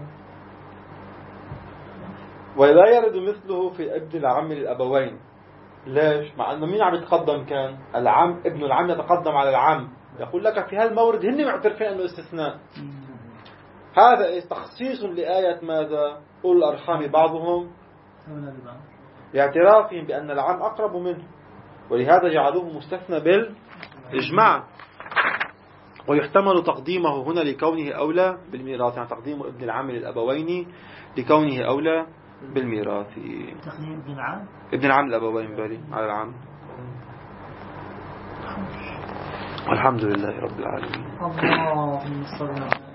ولا يرد مثله في ابن العم للأبوين. ليش؟ مع أنه مين عم يتقدم كان؟ العم ابن العم يتقدم على العم. يقول لك في هذا المورد هن معترفين أنه استثناء. هذا تخصيص لآية ماذا؟ أولو الأرحام بعضهم لاعترافهم بأن العم أقرب منه ولهذا جعلوه مستثنى بالإجماع. ويحتمل تقديمه هنا لكونه أولى بالميراث يعني تقديم ابن العم للأبوين لكونه أولى بالميراث. تقديم ابن العم ابن العم للأبوين بالي على العم. الحمد لله رب العالمين. اللهم صل على